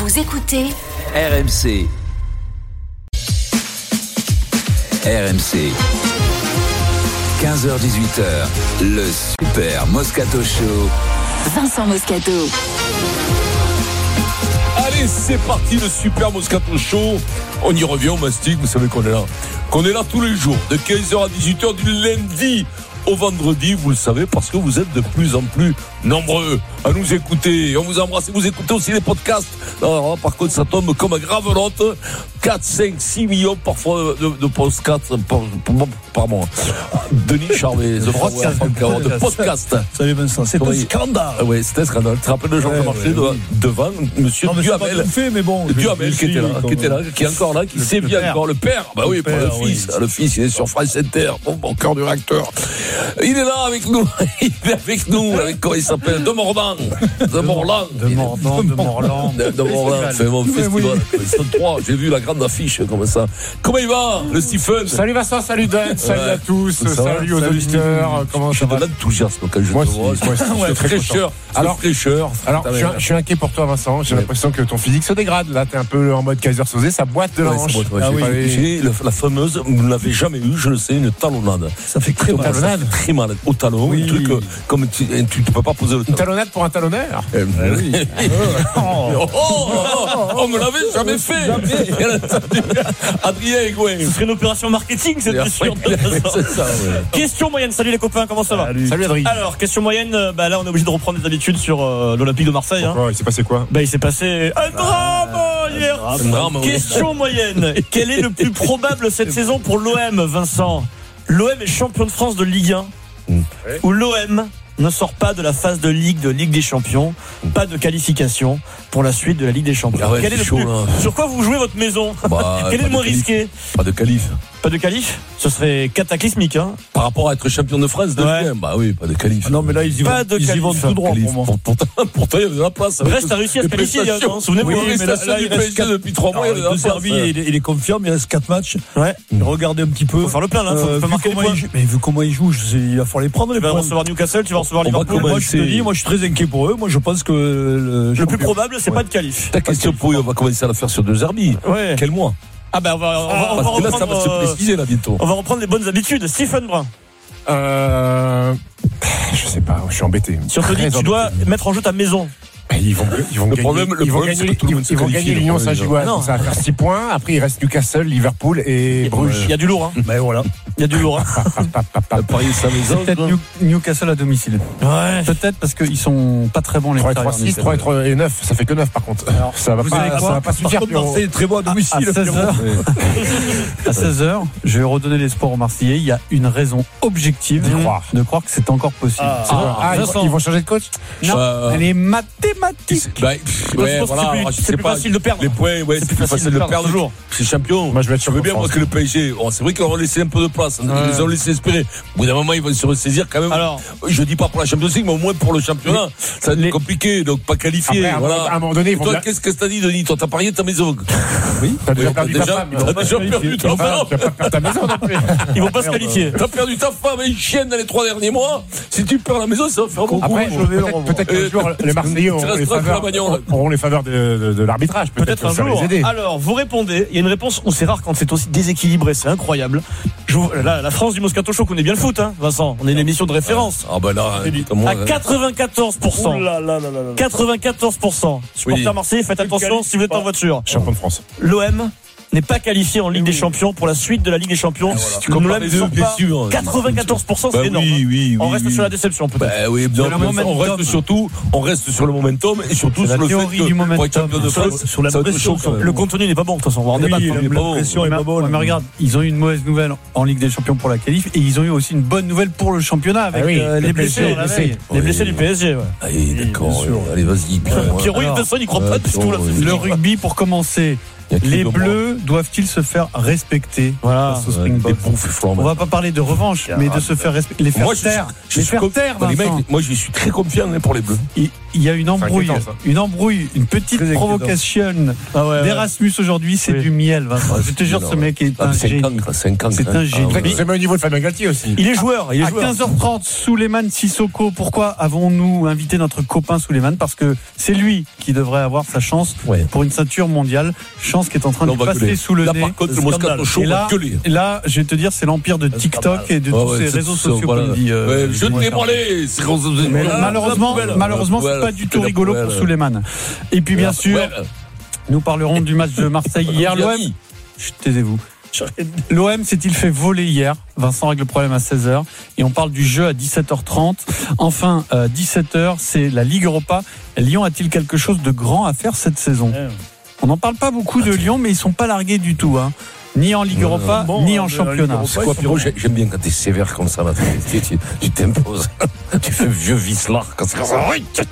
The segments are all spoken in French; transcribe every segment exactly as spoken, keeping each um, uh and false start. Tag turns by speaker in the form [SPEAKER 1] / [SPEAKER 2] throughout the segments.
[SPEAKER 1] Vous écoutez
[SPEAKER 2] R M C. R M C. quinze heures dix-huit heures, le Super Moscato Show.
[SPEAKER 1] Vincent Moscato.
[SPEAKER 3] Allez, c'est parti, le Super Moscato Show. On y revient au mastic, vous savez qu'on est là. Qu'on est là tous les jours, de quinze heures à dix-huit heures, du lundi au vendredi, vous le savez, parce que vous êtes de plus en plus nombreux à nous écouter. On vous embrasse et vous écoutez aussi les podcasts. Alors, par contre, ça tombe comme un gravelotte. quatre, cinq, six millions parfois de, de podcasts. Pardon. Denis Charvet, de podcast. De podcast.
[SPEAKER 4] Salut Vincent, c'est un scandale.
[SPEAKER 3] Oui, c'était un scandale. Tu te rappelles de Georges ouais, Marchais ouais, oui. devant monsieur
[SPEAKER 4] non,
[SPEAKER 3] Duhamel.
[SPEAKER 4] Fait, mais bon,
[SPEAKER 3] Duhamel qui était là, qui était là, qui est encore là, qui sévit encore. Le père, bah oui, pour le fils. Le fils, il est sur France Inter, au cœur du réacteur. Il est là avec nous. Il est avec nous. Avec comment il s'appelle? De Mordant. De Morland.
[SPEAKER 4] De Mordant, de Morland.
[SPEAKER 3] De Morland. C'est mon festival. Ils sont trois. J'ai vu la grande affiche comme ça. Comment il va, le Stephen?
[SPEAKER 5] Salut Vincent, salut Dan, salut à tous, salut aux auditeurs. Comment ça va?
[SPEAKER 3] Je suis de l'enthousiasme quand je te vois.
[SPEAKER 5] Ouais, fraîcheur.
[SPEAKER 3] Alors, fraîcheur.
[SPEAKER 5] Alors, je suis, je suis inquiet pour toi, Vincent. J'ai ouais. l'impression que ton physique se dégrade. Là, t'es un peu en mode Kaiser Soze, ça boite de la
[SPEAKER 3] ouais,
[SPEAKER 5] hanche.
[SPEAKER 3] Ouais, ah oui, les... J'ai la, la fameuse, vous ne l'avez jamais eu, je le sais, une talonnade.
[SPEAKER 4] Ça fait très mal.
[SPEAKER 3] Ça fait très mal au talon. Oui. Un truc euh, comme tu ne peux pas poser le talon.
[SPEAKER 5] Une talonnade pour un talonneur.
[SPEAKER 3] Euh, ah oui. oh, oh, oh, oh, on me l'avait jamais fait. Adrien Higuain.
[SPEAKER 6] Ce serait une opération marketing, cette question. C'est ça, ouais. Question moyenne. Salut les copains, comment ça va?
[SPEAKER 5] Salut, Salut Adrien.
[SPEAKER 6] Alors, question moyenne, bah là on est obligé de reprendre des habitudes sur euh, l'Olympique de Marseille.
[SPEAKER 5] Pourquoi?
[SPEAKER 6] Hein.
[SPEAKER 5] Il s'est passé quoi?
[SPEAKER 6] Bah il s'est passé un drame ah, hier. Un drame, question oui. moyenne. Quel est le plus probable cette saison pour l'O M, Vincent? L'O M est champion de France de Ligue un. Mmh. Ou l'O M ne sort pas de la phase de Ligue de Ligue des Champions, pas de qualification pour la suite de la Ligue des Champions.
[SPEAKER 3] Ah ouais,
[SPEAKER 6] Quel est le
[SPEAKER 3] chaud,
[SPEAKER 6] plus...
[SPEAKER 3] là.
[SPEAKER 6] Sur quoi vous jouez votre maison?
[SPEAKER 3] Bah,
[SPEAKER 6] quel est le moins risqué?
[SPEAKER 3] Pas de qualif.
[SPEAKER 6] Pas de qualif? Ce serait cataclysmique, hein.
[SPEAKER 3] Par rapport à être champion de France de ouais. Ligue un, bah oui, pas de qualif.
[SPEAKER 4] Ah non, mais là, ils y vont, ils y vont tout droit pour moi.
[SPEAKER 3] Pourtant, pourtant, il y a de la place.
[SPEAKER 6] Brest a réussi à se qualifier, hein, souvenez-vous.
[SPEAKER 3] Oui, mais là, là, il reste quatre depuis trois mois.
[SPEAKER 4] De Servi, il est confiant, mais il reste quatre matchs.
[SPEAKER 6] Ouais.
[SPEAKER 4] Regardez un petit peu.
[SPEAKER 6] Faut faire le plein, là. Faut marquer les points.
[SPEAKER 4] Mais vu comment ils jouent, il va falloir les prendre.
[SPEAKER 6] Tu vas recevoir Newcastle, tu vas recevoir Liverpool.
[SPEAKER 4] Moi, je te dis, moi, je suis très inquiet pour eux. Moi, je pense que
[SPEAKER 6] le plus probable, c'est pas de qualif.
[SPEAKER 3] Ta question pour eux, on va commencer à la faire sur deux Herbie.
[SPEAKER 6] Ouais.
[SPEAKER 3] Quel mois?
[SPEAKER 6] Ah ben on va, on va,
[SPEAKER 3] ah,
[SPEAKER 6] on va
[SPEAKER 3] parce
[SPEAKER 6] reprendre,
[SPEAKER 3] que là ça va se préciser là bientôt.
[SPEAKER 6] On va reprendre les bonnes habitudes. Stephen Brun.
[SPEAKER 5] Euh, je sais pas, je suis embêté.
[SPEAKER 6] Si on te dit que tu dois mettre en jeu ta maison.
[SPEAKER 5] Ils vont, ils vont
[SPEAKER 3] le
[SPEAKER 5] gagner,
[SPEAKER 3] problème, le
[SPEAKER 5] ils vont
[SPEAKER 3] problème,
[SPEAKER 5] gagner, ils, ils vont gagner l'Union Saint-Gilloise. Ça va faire six points. Après, il reste Newcastle, Liverpool et Bruges.
[SPEAKER 6] Il y a du lourd, hein.
[SPEAKER 4] Ben voilà.
[SPEAKER 6] Il y a du lourd, hein.
[SPEAKER 3] Paris, sa maison.
[SPEAKER 4] Peut-être New, Newcastle à domicile.
[SPEAKER 6] Ouais.
[SPEAKER 4] Peut-être parce qu'ils sont pas très bons les
[SPEAKER 5] trois et trois, six, trois et neuf. Ça fait que neuf, par contre. Alors, ça va pas, ça va pas suffire.
[SPEAKER 4] C'est très bon à domicile. À seize heures, je vais redonner l'espoir aux Marseillais. Il y a une raison objective
[SPEAKER 5] de croire,
[SPEAKER 4] de croire que c'est encore possible.
[SPEAKER 5] Ah, c'est ah, ah, ils, ils vont changer de coach?
[SPEAKER 4] Non, euh, elle est mathématique.
[SPEAKER 3] Bah, ouais, voilà,
[SPEAKER 6] c'est plus, c'est plus
[SPEAKER 3] pas,
[SPEAKER 6] facile de perdre.
[SPEAKER 3] Les points, ouais, c'est, c'est plus facile de perdre toujours. C'est champion.
[SPEAKER 5] Moi, je vais être
[SPEAKER 3] je veux bien, moi, que le P S G, oh, c'est vrai qu'ils ont laissé un peu de place. Ils ouais. les ont laissé espérer. Au bout d'un moment, ils vont se ressaisir quand même. Alors, je dis pas pour la Champions League, mais au moins pour le championnat. Ça va être compliqué, donc pas qualifié.
[SPEAKER 5] Après,
[SPEAKER 3] voilà.
[SPEAKER 5] À un moment donné,
[SPEAKER 3] toi, qu'est-ce que t'as dit, Denis? Toi, t'as parié ta maison?
[SPEAKER 5] Oui. T'as déjà perdu ta femme.
[SPEAKER 3] T'as déjà perdu ta femme.
[SPEAKER 5] Tu vas pas perdre ta maison non plus.
[SPEAKER 6] Ils vont pas se qualifier.
[SPEAKER 3] T'as perdu ta femme et une chienne dans les trois derniers mois. Si tu perds la maison, ça va faire beaucoup.
[SPEAKER 5] Après, peut-être qu'un jour, les Marseillais auront les faveurs de De, de l'arbitrage, peut-être,
[SPEAKER 6] peut-être un jour. Les aider. Alors, vous répondez. Il y a une réponse où c'est rare quand c'est aussi déséquilibré, c'est incroyable. Je vous, la, la France du Moscato Show connaît bien le foot, hein, Vincent. On est une émission de référence.
[SPEAKER 3] Ah, bah là,
[SPEAKER 6] hein, à quatre-vingt-quatorze pour cent. Là là là là là. quatre-vingt-quatorze pour cent. Supporters oui. Marseillais, faites attention si vous êtes en voiture.
[SPEAKER 5] Champion de France.
[SPEAKER 6] L'O M n'est pas qualifié en Ligue oui. des Champions pour la suite de la Ligue des Champions. Ah, voilà.
[SPEAKER 3] Tu compares les deux, bien sûr.
[SPEAKER 6] quatre-vingt-quatorze pour cent, c'est
[SPEAKER 3] bah,
[SPEAKER 6] énorme.
[SPEAKER 3] Oui, oui,
[SPEAKER 6] on reste
[SPEAKER 3] oui,
[SPEAKER 6] sur
[SPEAKER 3] oui.
[SPEAKER 6] la déception, peut-être.
[SPEAKER 3] Bah, oui, bien, on reste surtout, on reste sur le momentum et surtout sur le fait que
[SPEAKER 4] du momentum,
[SPEAKER 3] pour être champion de France,
[SPEAKER 4] sur la pression.
[SPEAKER 6] Le contenu n'est pas bon, de toute façon. On va en débattre.
[SPEAKER 4] La pression est pas bonne. Mais regarde, ils ont eu une mauvaise nouvelle en Ligue des Champions pour la qualif et ils ont eu aussi une bonne nouvelle pour le championnat avec les blessés.
[SPEAKER 6] Les blessés du P S G.
[SPEAKER 3] Allez, d'accord. Allez, vas-y.
[SPEAKER 6] Pierrot, de toute façon, il croit pas du tout là.
[SPEAKER 4] Le rugby, pour commencer. Les Bleus doivent-ils se faire respecter
[SPEAKER 6] voilà,
[SPEAKER 4] face au Springboks? On va pas parler de revanche, mais de se faire respecter, les faire
[SPEAKER 3] moi,
[SPEAKER 4] taire,
[SPEAKER 3] je, je
[SPEAKER 4] les faire
[SPEAKER 3] conf...
[SPEAKER 4] taire.
[SPEAKER 3] Les mecs, moi, je suis très confiant hein, pour les Bleus.
[SPEAKER 4] Il, il y a une embrouille, une embrouille, une petite très provocation ah ouais, d'Erasmus ouais. aujourd'hui, c'est oui. du miel. Vincent. Je te jure, ce mec est un génie. C'est un génie.
[SPEAKER 5] C'est même au niveau de Fabien Galtier aussi.
[SPEAKER 6] Il est joueur. Il est
[SPEAKER 4] à
[SPEAKER 6] joueur.
[SPEAKER 4] quinze heures trente, Souleymane Sissoko. Pourquoi avons-nous invité notre copain Souleymane? Parce que c'est lui qui devrait avoir sa chance ouais. pour une ceinture mondiale. Chance qui est en train non, de passer gueuler. sous le
[SPEAKER 3] là,
[SPEAKER 4] nez.
[SPEAKER 3] Par contre, le Moscato Show
[SPEAKER 4] et là, et là, je vais te dire, c'est l'empire de TikTok et de
[SPEAKER 3] oh,
[SPEAKER 4] tous
[SPEAKER 3] ouais,
[SPEAKER 4] ces réseaux sociaux
[SPEAKER 3] voilà.
[SPEAKER 4] comme dit. Euh,
[SPEAKER 3] ouais, je t'ai branlé.
[SPEAKER 4] Malheureusement, malheureusement, c'est pas du tout rigolo pour Souleymane. Et puis bien sûr, nous parlerons du match de Marseille hier. L'O M, taisez-vous. L'O M s'est-il fait voler hier? Vincent règle le problème à seize heures. Et on parle du jeu à dix-sept heures trente. Enfin, euh, dix-sept heures, c'est la Ligue Europa. Lyon a-t-il quelque chose de grand à faire cette saison? On n'en parle pas beaucoup de Lyon, mais ils ne sont pas largués du tout. Hein. Ni en Ligue Europa, bon, ni en championnat.
[SPEAKER 3] C'est quoi, Pierrot? J'aime bien quand t'es sévère comme ça. Là. Tu, tu, tu t'imposes. Tu fais vieux vicelard. Quand c'est comme ça.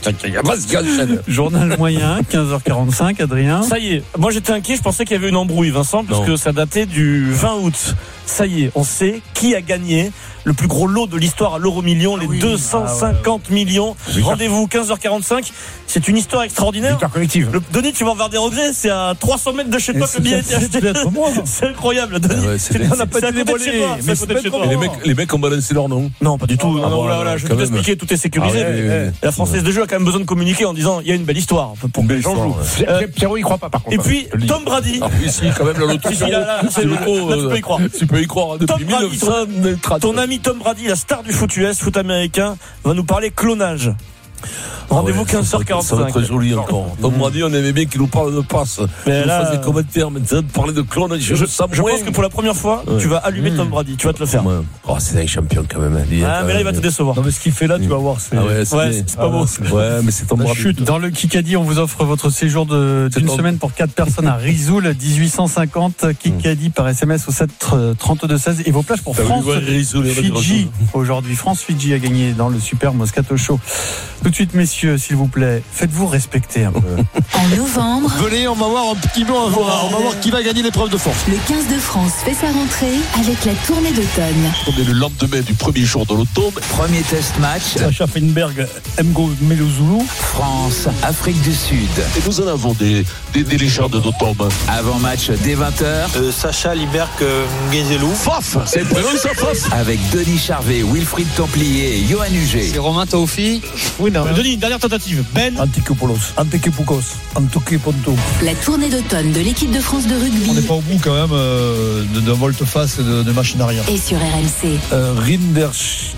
[SPEAKER 4] Journal moyen, quinze heures quarante-cinq, Adrien.
[SPEAKER 6] Ça y est. Moi, j'étais inquiet. Je pensais qu'il y avait une embrouille, Vincent, parce non. que ça datait du vingt août. Ça y est. On sait qui a gagné le plus gros lot de l'histoire à l'euro million, les oui. deux cent cinquante ah ouais. millions. Oui, rendez-vous, quinze heures quarante-cinq. C'est une histoire extraordinaire.
[SPEAKER 5] Histoire collective.
[SPEAKER 6] Le, Denis, tu vas avoir des regrets. C'est à trois cents mètres de chez toi que le billet était acheté. C'est incroyable, Denis. Ah ouais, c'est on n'a pas de dévoilé.
[SPEAKER 3] Les mecs, les mecs ont balancé leur nom.
[SPEAKER 6] Non, pas du tout. Ah, non, non, là, là, je vais tout expliquer. Tout est sécurisé. Ah ouais, ouais, ouais. La Française de jeu a quand même besoin de communiquer en disant il y a une belle histoire pour que les gens jouent.
[SPEAKER 5] Pierrot, il croit pas par contre.
[SPEAKER 6] Et puis, Tom Brady.
[SPEAKER 3] Ah oui, si, quand même, la loterie.
[SPEAKER 6] C'est l'auto. Tu peux y croire.
[SPEAKER 3] Tu peux y croire.
[SPEAKER 6] Tom Brady, ton ami Tom Brady, la star du foot U S, foot américain, va nous parler clonage. Rendez-vous ah ouais, quinze heures quarante-cinq.
[SPEAKER 3] Ça va être très joli encore. Tom Brady, on aimait bien qu'il nous parle de passe. Mais il là, nous fasse des commentaires, mais de parler de clonage. Je, je, je pense que pour la première fois, ouais. tu vas allumer mmh. Tom Brady. Tu vas te le faire. Ouais. Oh, c'est un champion quand même.
[SPEAKER 6] Lui, ah, quand mais là, il va te décevoir.
[SPEAKER 4] Non, mais ce qu'il fait là, tu vas voir. C'est,
[SPEAKER 3] ah ouais, c'est,
[SPEAKER 6] ouais, c'est, c'est pas ah, beau.
[SPEAKER 3] C'est ouais, mais c'est Tom Brady.
[SPEAKER 4] Chute. Dans le Kikadi, on vous offre votre séjour de, d'une ton... semaine pour quatre personnes à Risoul, dix-huit cent cinquante. Kikadi par S M S au sept trente-deux seize. Et vos plages pour France Fidji. Aujourd'hui, France-Fidji a gagné dans le Super Moscato Show. Tout de suite, messieurs, s'il vous plaît, faites-vous respecter un peu.
[SPEAKER 1] En novembre,
[SPEAKER 7] venez, on va voir un petit peu, on va voir, on va voir qui va gagner l'épreuve de force.
[SPEAKER 1] Le quinze de France fait sa rentrée avec la tournée d'automne.
[SPEAKER 7] On est le lendemain du premier jour de l'automne.
[SPEAKER 2] Premier test match.
[SPEAKER 4] Sacha Feinberg, Mgo Melozoulou.
[SPEAKER 2] France, Afrique du Sud.
[SPEAKER 7] Et nous en avons des, des, des légendes d'automne.
[SPEAKER 2] Avant match dès vingt heures.
[SPEAKER 8] Euh, Sacha Liberc Nguézelou.
[SPEAKER 7] Faf, c'est le prénom ça, Faf.
[SPEAKER 2] Avec Denis Charvet, Wilfried Templier et Johan Huget.
[SPEAKER 8] C'est Romain Taufi.
[SPEAKER 6] Oui, non. Denis, une dernière tentative. Ben
[SPEAKER 4] Antikopoulos, Antikepukos, Antokeponto.
[SPEAKER 1] La tournée d'automne de l'équipe de France de rugby.
[SPEAKER 4] On n'est pas au bout quand même euh, de, de volte-face et de, de machine arrière.
[SPEAKER 1] Et sur R M C.
[SPEAKER 4] Euh, Rindersch,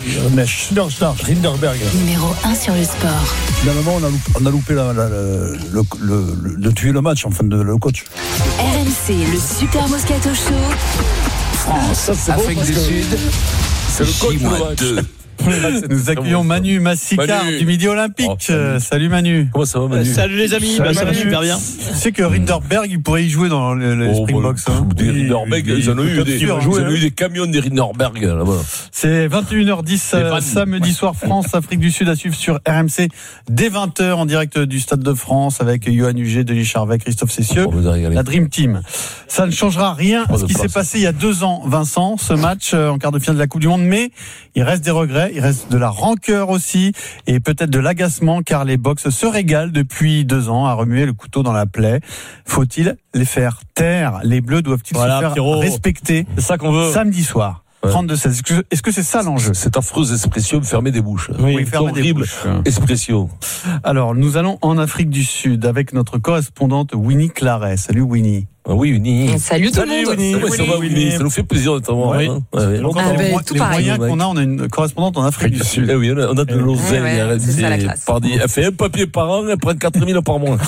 [SPEAKER 4] Rinderberg.
[SPEAKER 1] Numéro un sur le sport.
[SPEAKER 4] Finalement, on a loupé, on a loupé la, la, la, le, le, le, de tuer le match, enfin, de, le coach.
[SPEAKER 1] R M C, le Super Moscato Show.
[SPEAKER 2] France, Afrique du Sud.
[SPEAKER 3] C'est le coach
[SPEAKER 2] deux.
[SPEAKER 4] Nous accueillons Manu Massicard Manu. du Midi Olympique. Oh, salut. salut Manu.
[SPEAKER 3] Comment ça va Manu?
[SPEAKER 6] Salut les amis, salut, bah, ça va super bien.
[SPEAKER 4] Tu sais que Rinderberg il pourrait y jouer dans les, les oh, Springboks. Hein.
[SPEAKER 3] Des Rinderberg, ils en ont eu des, sûr, ils ont eu des camions des Rinderberg là-bas.
[SPEAKER 4] C'est vingt et une heures dix euh, samedi soir France Afrique du Sud à suivre sur R M C dès vingt heures en direct du Stade de France avec Johan Huget, Denis Charvet, Christophe Cessieux, oh, la Dream Team. Ça ne changera rien à ce qui s'est passé il y a deux ans, Vincent, ce match euh, en quart de finale de la Coupe du Monde, mais il reste des regrets, il reste de la rancœur aussi et peut-être de l'agacement car les Box se régalent depuis deux ans à remuer le couteau dans la plaie. Faut-il les faire taire? Les Bleus doivent-ils voilà, se faire Pierrot. respecter?
[SPEAKER 6] C'est ça qu'on veut.
[SPEAKER 4] Samedi soir. Ouais. trente-deux seize. Est-ce que, est-ce que c'est ça l'enjeu?
[SPEAKER 3] Cette affreuse expression de fermer des bouches.
[SPEAKER 4] Oui, oui fermer des bouches.
[SPEAKER 3] Expression.
[SPEAKER 4] Alors, nous allons en Afrique du Sud avec notre correspondante Winnie Claret. Salut Winnie.
[SPEAKER 3] Ah oui, Winnie.
[SPEAKER 1] Salut tout le monde.
[SPEAKER 3] Winnie. Ouais, ça va, Winnie. Ça nous fait plaisir de t'avoir.
[SPEAKER 4] Oui. Hein. Ouais, donc, ah ben, tout les pareil. moyens qu'on a, on a une correspondante en Afrique du Sud.
[SPEAKER 3] Eh oui, on a, on a de l'oseille.
[SPEAKER 1] Ouais, ouais, c'est ça la classe.
[SPEAKER 3] Pardi, elle fait un papier par an, elle prend quatre mille par mois.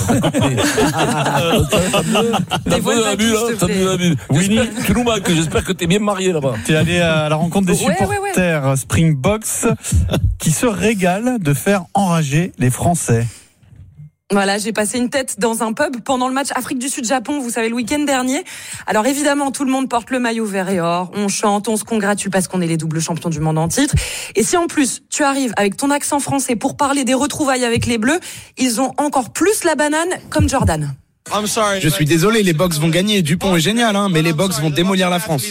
[SPEAKER 3] T'as vu l'abus, là? T'as vu l'abus. Winnie, tu nous manques. J'espère que t'es bien marié là-bas.
[SPEAKER 4] T'es allé à la rencontre des ouais, supporters ouais, ouais. Springboks qui se régalent de faire enrager les Français.
[SPEAKER 9] Voilà, j'ai passé une tête dans un pub pendant le match Afrique du Sud-Japon, vous savez, le week-end dernier. Alors évidemment, tout le monde porte le maillot vert et or, on chante, on se congratule parce qu'on est les doubles champions du monde en titre. Et si en plus, tu arrives avec ton accent français pour parler des retrouvailles avec les Bleus, ils ont encore plus la banane comme Jordan.
[SPEAKER 10] Je suis désolé, les Box vont gagner. Dupont est génial, hein, mais les Box vont démolir la France.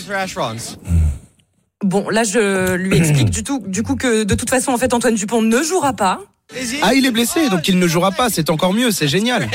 [SPEAKER 9] Bon, là, je lui explique du, tout, du coup que de toute façon, en fait, Antoine Dupont ne jouera pas.
[SPEAKER 10] Ah, il est blessé, donc il ne jouera pas. C'est encore mieux, c'est génial.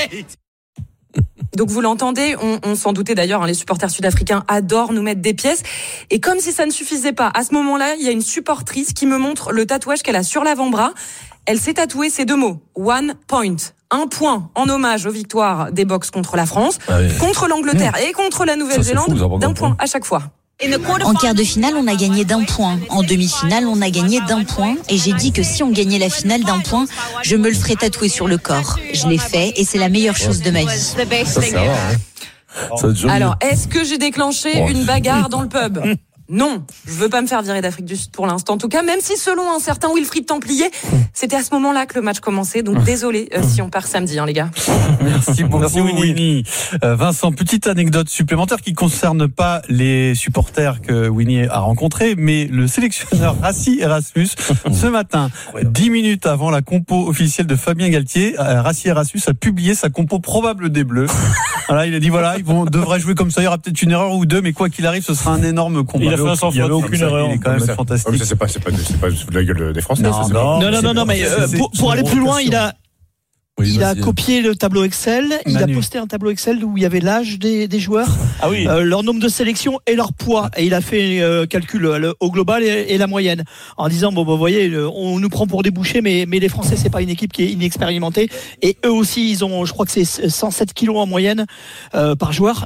[SPEAKER 9] Donc vous l'entendez, on, on s'en doutait d'ailleurs, hein, les supporters sud-africains adorent nous mettre des pièces. Et comme si ça ne suffisait pas, à ce moment-là, il y a une supportrice qui me montre le tatouage qu'elle a sur l'avant-bras. Elle s'est tatouée ces deux mots, one point. Un point en hommage aux victoires des Box contre la France, ah oui. contre l'Angleterre mmh. et contre la Nouvelle-Zélande, fou, d'un point à chaque fois.
[SPEAKER 11] En quart de finale, on a gagné d'un point. En demi-finale, on a gagné d'un point. Et j'ai dit que si on gagnait la finale d'un point, je me le ferais tatouer sur le corps. Je l'ai fait et c'est la meilleure chose de ma vie.
[SPEAKER 3] Ça, ça va, hein. Ça
[SPEAKER 9] Alors, est-ce que j'ai déclenché oh. une bagarre dans le pub ? Non, je veux pas me faire virer d'Afrique du Sud pour l'instant. En tout cas, même si selon un certain Wilfried Templier, c'était à ce moment-là que le match commençait. Donc désolé euh, si on perd samedi, hein, les gars.
[SPEAKER 4] Merci beaucoup, Merci, Winnie. Euh, Vincent, petite anecdote supplémentaire qui concerne pas les supporters que Winnie a rencontrés, mais le sélectionneur Rassi Erasmus, ce matin, dix minutes avant la compo officielle de Fabien Galtier, euh, Rassi Erasmus a publié sa compo probable des Bleus. Voilà, il a dit voilà, ils vont devraient jouer comme ça. Il y aura peut-être une erreur ou deux, mais quoi qu'il arrive, ce sera un énorme combat.
[SPEAKER 6] Il a fait un sans faute,
[SPEAKER 4] aucune erreur. Il est quand même
[SPEAKER 5] ça,
[SPEAKER 4] fantastique.
[SPEAKER 5] Ça, c'est pas, c'est pas, c'est pas de la gueule des Français.
[SPEAKER 12] Non,
[SPEAKER 5] ça, c'est
[SPEAKER 12] non,
[SPEAKER 5] pas...
[SPEAKER 12] non, non, non, mais euh, pour, pour aller plus loin, il a, oui, il a copié le tableau Excel. Manu. Il a posté un tableau Excel où il y avait l'âge des, des joueurs,
[SPEAKER 6] ah oui.
[SPEAKER 12] euh, leur nombre de sélections et leur poids. Et il a fait euh, calcul euh, au global et, et la moyenne, en disant bon, vous voyez, on nous prend pour des bouchers, mais mais les Français, c'est pas une équipe qui est inexpérimentée. Et eux aussi, ils ont, je crois que c'est cent sept kilos en moyenne euh, par joueur.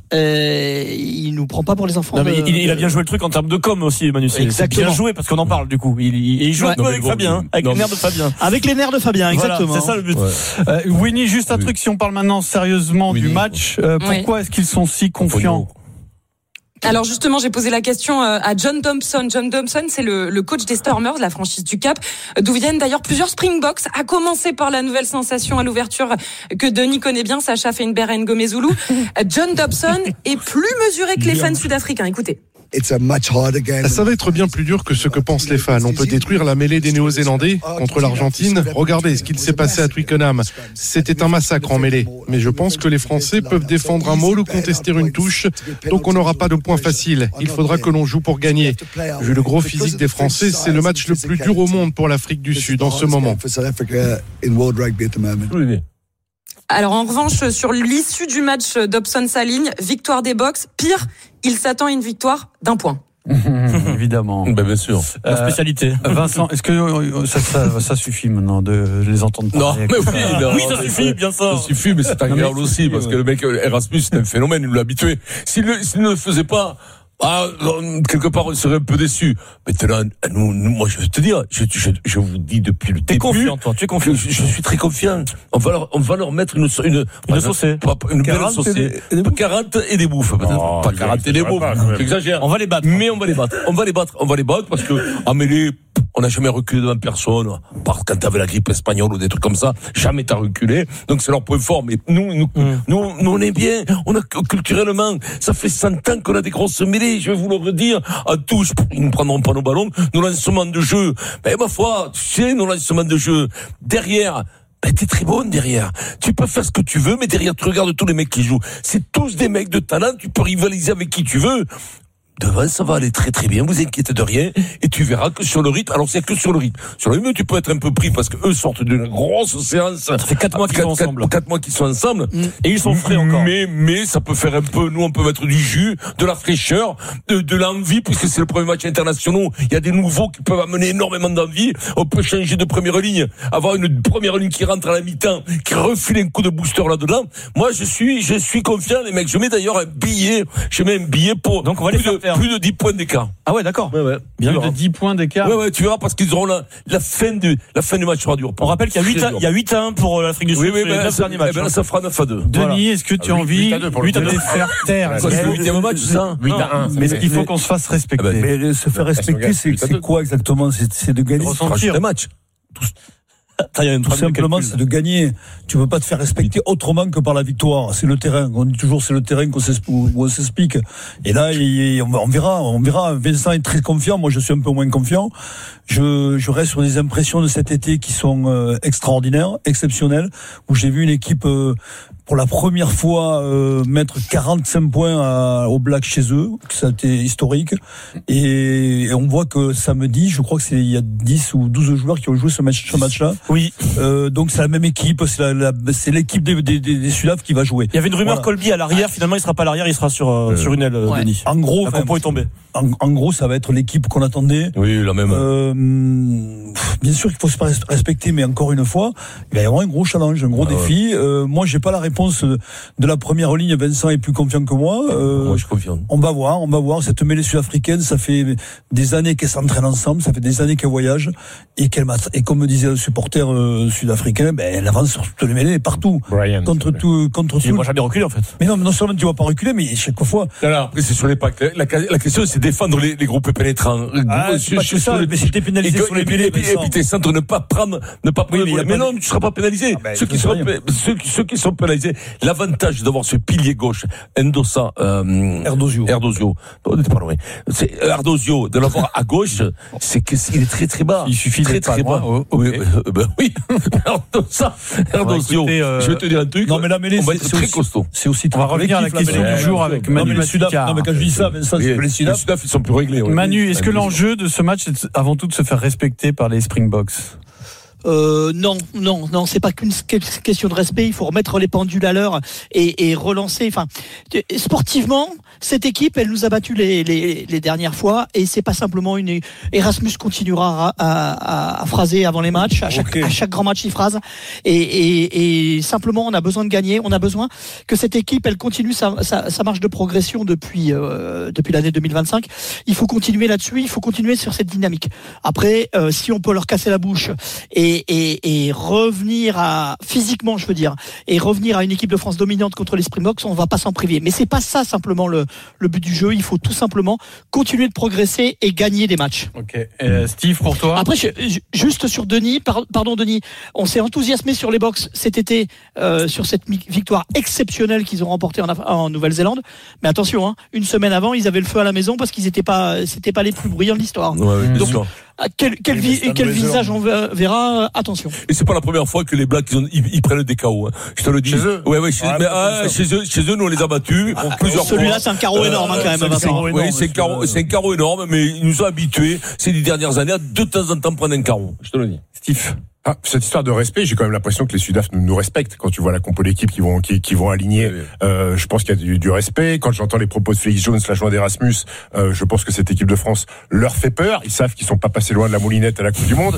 [SPEAKER 12] Et il nous prend pas pour les enfants.
[SPEAKER 6] Non,
[SPEAKER 12] de,
[SPEAKER 6] mais il, il a bien joué le truc en termes de com aussi, Manu. C'est, c'est bien joué parce qu'on en parle du coup. Il, il, il joue ouais. avec Fabien, avec non, les nerfs de Fabien.
[SPEAKER 12] Avec les nerfs de Fabien, exactement.
[SPEAKER 6] Voilà, c'est ça le but.
[SPEAKER 4] Ouais. Euh, Winnie, juste un oui. truc, si on parle maintenant sérieusement oui. du match, euh, pourquoi oui. est-ce qu'ils sont si confiants ?
[SPEAKER 9] Alors justement, j'ai posé la question à John Thompson. John Thompson, c'est le, le coach des Stormers, la franchise du Cap, d'où viennent d'ailleurs plusieurs Springboks, à commencer par la nouvelle sensation à l'ouverture que Denis connaît bien, Sacha Feinberg Ngomezoulou. John Thompson est plus mesuré que les fans sud-africains. Écoutez.
[SPEAKER 13] Ça va être bien plus dur que ce que pensent les fans. On peut détruire la mêlée des Néo-Zélandais contre l'Argentine. Regardez ce qu'il s'est passé à Twickenham. C'était un massacre en mêlée. Mais je pense que les Français peuvent défendre un maul ou contester une touche. Donc on n'aura pas de points faciles. Il faudra que l'on joue pour gagner. Vu le gros physique des Français, c'est le match le plus dur au monde pour l'Afrique du Sud en ce moment.
[SPEAKER 9] Alors en revanche, sur l'issue du match, Dobson s'aligne, victoire des Box. Pire, il s'attend à une victoire d'un point.
[SPEAKER 4] Évidemment.
[SPEAKER 3] Ben bien sûr.
[SPEAKER 6] La euh, spécialité.
[SPEAKER 4] Vincent, est-ce que ça, ça, ça suffit maintenant de les entendre parler?
[SPEAKER 3] Non, mais oui, non,
[SPEAKER 6] oui, ça suffit, bien ça.
[SPEAKER 3] Ça suffit, mais c'est agréable aussi, parce que le mec Erasmus, c'est un phénomène, il l'a habitué. S'il, le, s'il ne le faisait pas, ah, quelque part, on serait un peu déçu. Maintenant, nous, nous, moi, je vais te dire, je, je, je vous dis depuis le début.
[SPEAKER 6] T'es confiant, toi, tu es confiant.
[SPEAKER 3] Je, je suis très confiant. On va leur, on va leur mettre une, une,
[SPEAKER 6] une saucée.
[SPEAKER 3] Une belle saucée. quarante et des bouffes. Oh, pas quarante et des bouffes. J'exagère.
[SPEAKER 6] On va les battre.
[SPEAKER 3] Mais on va les battre. On va les battre. On va les battre parce que, à mêler, on n'a jamais reculé devant personne. Par quand t'avais la grippe espagnole ou des trucs comme ça, jamais t'as reculé. Donc c'est leur point fort. Mais nous, nous, mm. nous, nous, on est bien. On a culturellement, ça fait cent ans qu'on a des grosses mêlées. Je vais vous le redire. À touche, ils ne prendront pas nos ballons. Nos lancements de jeu, ben ma foi, tu sais, nos lancements de jeu derrière. Ben, t'es très bonne derrière. Tu peux faire ce que tu veux, mais derrière, tu regardes tous les mecs qui jouent. C'est tous des mecs de talent. Tu peux rivaliser avec qui tu veux. Devant, ça va aller très très bien, vous inquiétez de rien, et tu verras que sur le rythme, alors c'est que sur le rythme. Sur le rythme, tu peux être un peu pris parce que eux sortent d'une grosse séance.
[SPEAKER 6] Ça fait quatre mois qu'ils sont ensemble.
[SPEAKER 3] Quatre mois qu'ils sont ensemble.
[SPEAKER 6] Mmh. Et ils sont frais encore.
[SPEAKER 3] Mais, mais, ça peut faire un peu, nous, on peut mettre du jus, de la fraîcheur, de, de l'envie, puisque c'est le premier match international. Il y a des nouveaux qui peuvent amener énormément d'envie. On peut changer de première ligne, avoir une première ligne qui rentre à la mi-temps, qui refile un coup de booster là-dedans. Moi, je suis, je suis confiant, les mecs. Je mets d'ailleurs un billet, je mets un billet pour,
[SPEAKER 6] donc on va les faire faire.
[SPEAKER 3] Plus de dix points d'écart.
[SPEAKER 6] Ah ouais, d'accord.
[SPEAKER 3] Ouais, ouais.
[SPEAKER 4] Bien de dix points d'écart.
[SPEAKER 3] Ouais, ouais, tu verras parce qu'ils auront la, la fin du, la fin du match sera dure.
[SPEAKER 6] On rappelle qu'il y a huit à, il y a huit à un pour l'Afrique du Sud.
[SPEAKER 3] Oui, oui, mais là, ça, eh ben là, ça fera neuf à deux.
[SPEAKER 4] Denis, voilà. Est-ce que tu as envie de les faire taire?
[SPEAKER 3] C'est le huitième match, ça?
[SPEAKER 4] huit à un. Mais est-ce qu'il faut qu'on se fasse respecter?
[SPEAKER 7] Mais se faire respecter, c'est quoi exactement? C'est de gagner.
[SPEAKER 3] Ressentir le match.
[SPEAKER 7] Tout simplement, c'est de gagner. Tu peux pas te faire respecter autrement que par la victoire. C'est le terrain. On dit toujours c'est le terrain qu'on s'explique. On s'explique. Et là, on verra, on verra. Vincent est très confiant. Moi, je suis un peu moins confiant. Je, je reste sur des impressions de cet été qui sont euh, extraordinaires, exceptionnelles, où j'ai vu une équipe euh, pour la première fois euh, mettre quarante-cinq points à, aux Blacks chez eux, ça a été historique. Et, et on voit que samedi, je crois que c'est il y a dix ou douze joueurs qui ont joué ce match, ce match-là.
[SPEAKER 6] Oui.
[SPEAKER 7] Euh, donc c'est la même équipe, c'est, la, la, c'est l'équipe des, des, des, des Sudaf qui va jouer.
[SPEAKER 6] Il y avait une rumeur
[SPEAKER 7] voilà.
[SPEAKER 6] Colby à l'arrière, finalement il sera pas à l'arrière, il sera sur euh, sur une aile, ouais. Denis.
[SPEAKER 7] En gros,
[SPEAKER 6] la compo est tombée.
[SPEAKER 7] En, en gros, ça va être l'équipe qu'on attendait.
[SPEAKER 3] Oui, la même.
[SPEAKER 7] Euh, bien sûr qu'il faut se respecter, mais encore une fois, il va y avoir un gros challenge, un gros ah, défi. Ouais. Euh, moi, j'ai pas la réponse de la première ligne. Vincent est plus confiant que moi. Euh,
[SPEAKER 3] moi, je suis confiant.
[SPEAKER 7] On va voir, on va voir. Cette mêlée sud-africaine, ça fait des années qu'elle s'entraîne ensemble, ça fait des années qu'elle voyage et qu'elle et comme me disait le supporter euh, sud-africain, ben elle avance sur toutes les mêlées partout.
[SPEAKER 3] Brian,
[SPEAKER 7] contre tout, contre tout.
[SPEAKER 6] Il ne va jamais reculer en fait.
[SPEAKER 7] Mais non, non seulement tu vas pas reculer, mais chaque fois.
[SPEAKER 3] Alors après, c'est sur les packs. La, la question, c'est défendre les, les groupes pénétrants.
[SPEAKER 7] Ah, c'est pas que ça, mais si t'es pénalisé sur les mêlées,
[SPEAKER 3] et puis tes centres ne pas prendre, ne pas prendre.
[SPEAKER 7] Oui, mais,
[SPEAKER 3] mais non, tu seras pas pénalisé. Ah ben, ceux qui sont, ceux, ceux qui sont pénalisés, l'avantage d'avoir ce pilier gauche, Endosa, euh,
[SPEAKER 7] Erdosio.
[SPEAKER 3] Erdosio. On n'était pas loin. C'est Erdosio, de l'avoir à gauche, c'est qu'il est très très bas.
[SPEAKER 4] Il suffit
[SPEAKER 3] très très bas.
[SPEAKER 4] Oh, okay.
[SPEAKER 3] Oui, euh, ben oui. Erdosa, Erdosio.
[SPEAKER 4] Euh...
[SPEAKER 3] Je vais te dire un truc.
[SPEAKER 7] Non, mais la mêlée,
[SPEAKER 3] on va
[SPEAKER 7] c'est,
[SPEAKER 3] être
[SPEAKER 7] c'est
[SPEAKER 3] très
[SPEAKER 7] aussi,
[SPEAKER 3] costaud.
[SPEAKER 7] C'est aussi
[SPEAKER 4] on va revenir à la question du jour avec Manu Massoudaf.
[SPEAKER 7] Non, mais quand je dis ça, Vincent, c'est les Sudaf.
[SPEAKER 3] Les Sudaf, ils sont plus réglés.
[SPEAKER 4] Manu, est-ce que l'enjeu de ce match, c'est avant tout de se faire respecter par les Springboks?
[SPEAKER 12] Euh, non, non, non, c'est pas qu'une question de respect. Il faut remettre les pendules à l'heure et, et relancer. Enfin, sportivement, cette équipe, elle nous a battus les, les, les dernières fois, et c'est pas simplement une. Erasmus continuera à, à, à phraser avant les matchs. À chaque, okay. à chaque grand match, il phrase. Et, et, et simplement, on a besoin de gagner. On a besoin que cette équipe, elle continue sa, sa, sa marche de progression depuis euh, depuis l'année deux mille vingt-cinq. Il faut continuer là-dessus. Il faut continuer sur cette dynamique. Après, euh, si on peut leur casser la bouche et Et, et revenir à physiquement, je veux dire, et revenir à une équipe de France dominante contre les Springboks, on va pas s'en priver. Mais c'est pas ça simplement le, le but du jeu. Il faut tout simplement continuer de progresser et gagner des matchs.
[SPEAKER 4] Ok. Euh, Steve, pour toi.
[SPEAKER 12] Après, je, je, juste sur Denis, par, pardon Denis, on s'est enthousiasmé sur les Box cet été euh, sur cette victoire exceptionnelle qu'ils ont remportée en, en Nouvelle-Zélande. Mais attention, hein, une semaine avant, ils avaient le feu à la maison parce qu'ils étaient pas, c'était pas les plus brillants de l'histoire.
[SPEAKER 3] Ouais, oui,
[SPEAKER 12] donc, quel, quel, vi, quel visage on verra, attention.
[SPEAKER 3] Et c'est pas la première fois que les Blacks ils, ont, ils, ils prennent des K O. Hein. Je te le dis.
[SPEAKER 5] Chez eux.
[SPEAKER 3] Ouais, ouais, chez, ah, mais, ah, chez eux, chez eux, nous on les a battus
[SPEAKER 12] ah,
[SPEAKER 3] plusieurs
[SPEAKER 12] celui-là,
[SPEAKER 3] fois.
[SPEAKER 12] c'est un carreau énorme euh, hein, quand même.
[SPEAKER 3] C'est,
[SPEAKER 12] Vincent.
[SPEAKER 3] c'est, oui, c'est un carreau, c'est un carreau énorme, mais ils nous ont habitués ces dix dernières années à de temps en temps prendre un carreau. Je te le dis.
[SPEAKER 4] Steve.
[SPEAKER 5] Ah, cette histoire de respect, j'ai quand même l'impression que les Sudaf nous, nous respectent. Quand tu vois la compo d'équipe qui vont qui, qui vont aligner, oui, oui. Euh, je pense qu'il y a du, du respect. Quand j'entends les propos de Félix Jones, la joie d'Erasmus, euh, je pense que cette équipe de France leur fait peur. Ils savent qu'ils sont pas passés loin de la moulinette à la Coupe du Monde,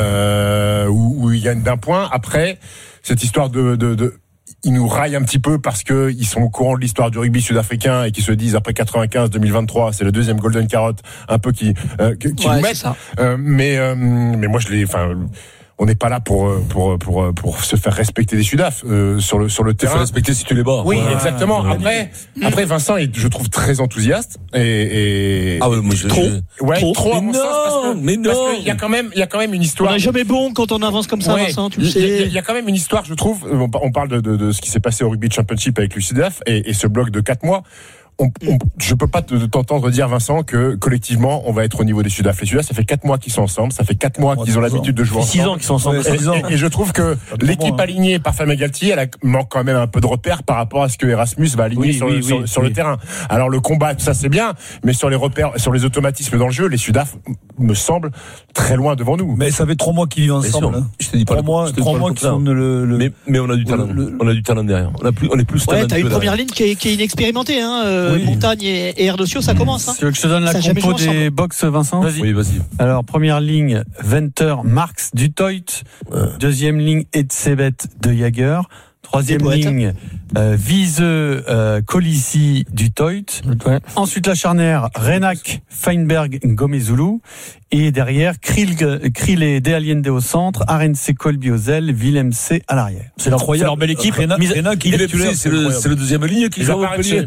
[SPEAKER 5] euh, où, où ils gagnent d'un point. Après, cette histoire de, de, de ils nous raillent un petit peu parce que ils sont au courant de l'histoire du rugby sud-africain et qui se disent après quatre-vingt-quinze deux mille vingt-trois c'est le deuxième Golden Carrot un peu qui euh, qui
[SPEAKER 12] ouais,
[SPEAKER 5] nous mettent. Euh, mais euh, mais moi je l'ai, enfin. On n'est pas là pour pour pour pour se faire respecter des Sudaf euh, sur le sur le terrain. Se faire
[SPEAKER 3] respecter si tu les bats.
[SPEAKER 5] Oui,
[SPEAKER 3] ouais,
[SPEAKER 5] exactement. Ouais, après mmh. après Vincent est, je trouve très enthousiaste et, et
[SPEAKER 3] ah ouais, moi je
[SPEAKER 5] trop
[SPEAKER 3] je...
[SPEAKER 5] ouais
[SPEAKER 3] trop,
[SPEAKER 5] trop à mon
[SPEAKER 3] non,
[SPEAKER 5] sens parce que
[SPEAKER 3] mais non.
[SPEAKER 5] parce qu'il y a quand même il y a quand même une histoire.
[SPEAKER 12] On n'est jamais bon quand on avance comme ça, ouais. Vincent. Tu le sais.
[SPEAKER 5] Il y a quand même une histoire, je trouve. On parle de de, de ce qui s'est passé au Rugby Championship avec le Sudaf et, et ce bloc de quatre mois. On, on, je peux pas te, t'entendre dire, Vincent, que collectivement, on va être au niveau des Sudaf. Les Sudaf, ça fait quatre mois qu'ils sont ensemble, ça fait quatre mois qu'ils ont l'habitude de jouer ensemble.
[SPEAKER 6] six ans qu'ils sont ensemble.
[SPEAKER 5] Et, et, et je trouve que l'équipe hein. alignée par Fabien Galtier, elle a, manque quand même un peu de repères par rapport à ce que Erasmus va aligner oui, sur, oui, le, sur, oui, sur oui. le terrain. Alors le combat, ça c'est bien, mais sur les repères, sur les automatismes dans le jeu, les Sudaf me semblent très loin devant nous.
[SPEAKER 7] Mais ça fait trois mois qu'ils vivent ensemble. Hein.
[SPEAKER 3] Je te dis pas
[SPEAKER 7] trois mois, trois mois qui sont le, le.
[SPEAKER 3] Mais, mais on a du talent. Le, on a du talent derrière. On a plus, on est plus.
[SPEAKER 12] Ouais, t'as une première ligne qui est, qui est inexpérimentée, hein. Euh, oui. Montagne et, et Erdosio, ça commence. Hein.
[SPEAKER 4] Tu veux que je te donne la ça compo des box, Vincent?
[SPEAKER 3] Vas-y. Oui, vas-y.
[SPEAKER 4] Alors première ligne, Venter, Marx, Dutoit. Ouais. Deuxième ligne, Edsebet de Jager. Troisième ligne, euh, Viseux, euh, Colissi, Dutoit. Ouais. Ensuite la charnière, Renac, Feinberg, Gomezulu. Et derrière, Krill, Krill et De Allende au centre, Arense, Colby aux ailes, Willem C à l'arrière.
[SPEAKER 6] C'est leur, c'est leur belle équipe.
[SPEAKER 3] Renac, qui est c'est, c'est, le, c'est le deuxième ligne qui joue à Montpellier.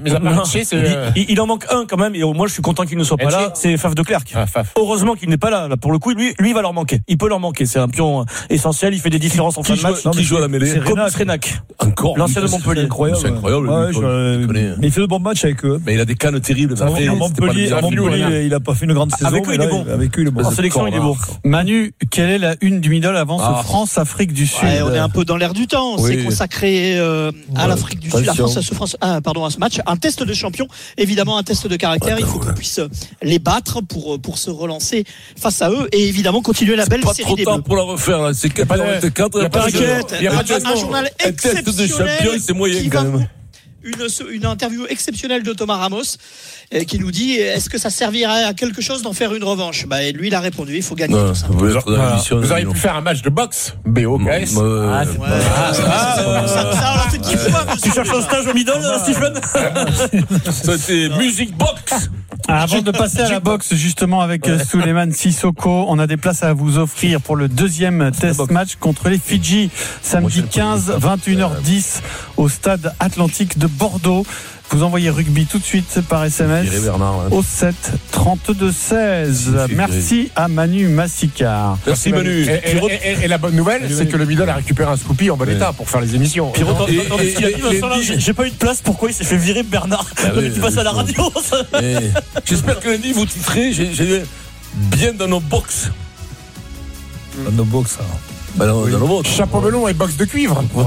[SPEAKER 6] Il, il en manque un quand même, et moi je suis content qu'il ne soit pas là, c'est Faf de Klerk. Ah, Faf. Heureusement qu'il n'est pas là, là. Pour le coup, lui, lui il va leur manquer. Il peut leur manquer. C'est un pion essentiel, il fait des différences en fin de match.
[SPEAKER 3] Qui joue à la mêlée?
[SPEAKER 6] C'est Renac.
[SPEAKER 3] Encore.
[SPEAKER 6] L'ancien de Montpellier.
[SPEAKER 7] incroyable.
[SPEAKER 3] C'est incroyable.
[SPEAKER 7] Ouais,
[SPEAKER 3] lui,
[SPEAKER 7] je, mais il fait de bons matchs avec eux.
[SPEAKER 3] Mais il a des cannes terribles.
[SPEAKER 7] À Montpellier, à Montpellier, il a pas fait une grande saison.
[SPEAKER 6] Avec eux, il est bon.
[SPEAKER 7] Avec eux, il est bon.
[SPEAKER 6] En sélection, il est bon.
[SPEAKER 4] Manu, quelle est la une du middle avant ce
[SPEAKER 3] Ah.
[SPEAKER 4] France-Afrique du Sud?
[SPEAKER 12] Ouais, on est un peu dans l'air du temps. On
[SPEAKER 3] Oui.
[SPEAKER 12] s'est consacré euh, à
[SPEAKER 3] Ouais.
[SPEAKER 12] l'Afrique du Sud, la France, à ce, France, ah, pardon, à ce match. Un test de champion, évidemment un test de caractère. Il faut qu'on puisse les battre pour, pour se relancer face à eux et évidemment continuer la belle
[SPEAKER 3] Pas
[SPEAKER 12] série
[SPEAKER 3] trop
[SPEAKER 12] des
[SPEAKER 3] tard
[SPEAKER 12] Bleus.
[SPEAKER 3] pour la refaire, là. C'est quatre heures vingt-quatre.
[SPEAKER 12] Il y a pas d'inquiète.
[SPEAKER 3] Il y a pas de
[SPEAKER 12] Un journal
[SPEAKER 3] Un test de champion,
[SPEAKER 12] exceptionnel
[SPEAKER 3] c'est moyen
[SPEAKER 12] qui
[SPEAKER 3] quand
[SPEAKER 12] va-
[SPEAKER 3] même.
[SPEAKER 12] Une, une interview exceptionnelle de Thomas Ramos euh, qui nous dit est-ce que ça servirait à quelque chose d'en faire une revanche? Bah, et lui il a répondu il faut gagner
[SPEAKER 3] Ouais,
[SPEAKER 12] tout ça.
[SPEAKER 3] vous voulez être dans
[SPEAKER 5] Voilà.
[SPEAKER 3] l'émission,
[SPEAKER 5] Vous auriez
[SPEAKER 3] dis
[SPEAKER 5] pu
[SPEAKER 3] donc.
[SPEAKER 5] faire un match de boxe, B O K S.
[SPEAKER 3] Ouais.
[SPEAKER 12] Ah, c'est- ouais. Ah, ça, ça, ça, ça, on l'a fait dix fois, monsieur.
[SPEAKER 6] Tu cherches un stage au middle, Stephen?
[SPEAKER 3] C'était Music Box.
[SPEAKER 4] Ah, avant de passer à la boxe, justement, avec euh, Souleymane Sissoko, on a des places à vous offrir pour le deuxième test match contre les Fidji, samedi quinze, vingt et une heures dix, au stade Atlantique de Bordeaux. Vous envoyez rugby tout de suite par S M S au sept trente-deux seize. Merci à Manu Massicard.
[SPEAKER 3] Merci Manu.
[SPEAKER 5] Et, et- et- et la bonne nouvelle, c'est que le middle a récupéré un Scoopy en bon état pour faire les émissions.
[SPEAKER 6] Pierrot, t'entends
[SPEAKER 3] Et-
[SPEAKER 6] t'entends ce qu'il a dit,
[SPEAKER 3] et-
[SPEAKER 6] Vincent, là
[SPEAKER 3] et-
[SPEAKER 6] J'ai j'ai pas eu de place, pourquoi il s'est fait virer Bernard? Le mec qui passe à la radio. ça.
[SPEAKER 3] Eh, J'espère que lundi vous titrez. J'ai j'ai- bien dans nos box.
[SPEAKER 7] Dans nos box, ça.
[SPEAKER 3] Bah, dans, dans nos box.
[SPEAKER 5] Chapeau melon et box de cuivre.
[SPEAKER 6] On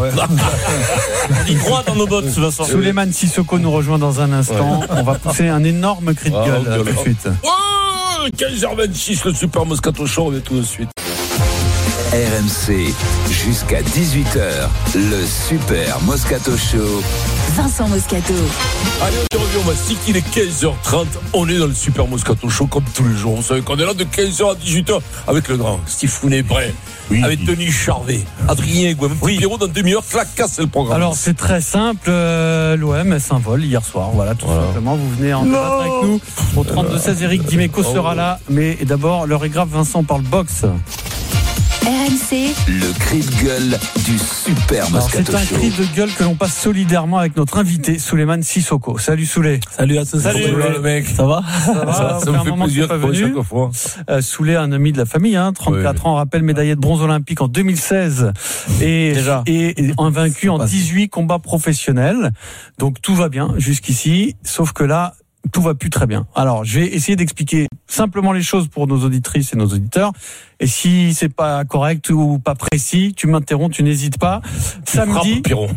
[SPEAKER 6] dit droit dans nos bottes, Vincent.
[SPEAKER 4] Souleymane Sissoko nous rejoint dans un instant. On va pousser un énorme cri de
[SPEAKER 3] Ah,
[SPEAKER 4] gueule
[SPEAKER 3] gueule.
[SPEAKER 4] tout de suite.
[SPEAKER 3] Oh, quinze heures vingt-six, le Super Moscato Show, on revient tout de suite.
[SPEAKER 2] R M C, jusqu'à dix-huit heures, le Super Moscato Show.
[SPEAKER 1] Vincent Moscato.
[SPEAKER 3] Allez, on revient au Mastic, il est quinze heures trente. On est dans le Super Moscato Show comme tous les jours. Vous savez qu'on est là de quinze heures à dix-huit heures avec le grand Stephen Bray,
[SPEAKER 5] Oui.
[SPEAKER 3] avec Denis Charvet, Adrien Gouin. Oui, Pierrot, dans demi-heure, clac, casse le programme.
[SPEAKER 4] Alors c'est très simple, euh, l'O M s'envole hier soir, voilà tout
[SPEAKER 3] Voilà.
[SPEAKER 4] simplement, vous venez en débattre avec nous au trente-deux seize, Eric Dimeco sera là, mais d'abord l'heure est grave, Vincent parle boxe.
[SPEAKER 1] R M C,
[SPEAKER 2] Le cri de gueule du Super
[SPEAKER 4] Alors,
[SPEAKER 2] Moscato
[SPEAKER 4] c'est un
[SPEAKER 2] Show.
[SPEAKER 4] cri de gueule que l'on passe solidairement avec notre invité Souleymane Sissoko. Salut Souley.
[SPEAKER 7] Salut à tous.
[SPEAKER 6] Salut,
[SPEAKER 3] Voilà, le mec.
[SPEAKER 7] Ça va?
[SPEAKER 4] Ça va,
[SPEAKER 3] Ça,
[SPEAKER 4] ça
[SPEAKER 3] ça me
[SPEAKER 4] fait un
[SPEAKER 3] fait
[SPEAKER 4] moment que
[SPEAKER 3] plaisir
[SPEAKER 4] t'es pas
[SPEAKER 3] pour
[SPEAKER 4] venu.
[SPEAKER 3] chaque fois.
[SPEAKER 4] Euh, Souley, un ami de la famille, hein, trente-quatre
[SPEAKER 3] Oui.
[SPEAKER 4] ans, rappelle médaillé de bronze olympique en deux mille seize et,
[SPEAKER 6] Déjà.
[SPEAKER 4] et, et invaincu en dix-huit combats professionnels. Donc tout va bien jusqu'ici, sauf que là, tout va plus très bien. Alors, je vais essayer d'expliquer simplement les choses pour nos auditrices et nos auditeurs. Et si c'est pas correct ou pas précis, tu m'interromps, tu n'hésites pas. Samedi,
[SPEAKER 3] Frappe, Pierrot.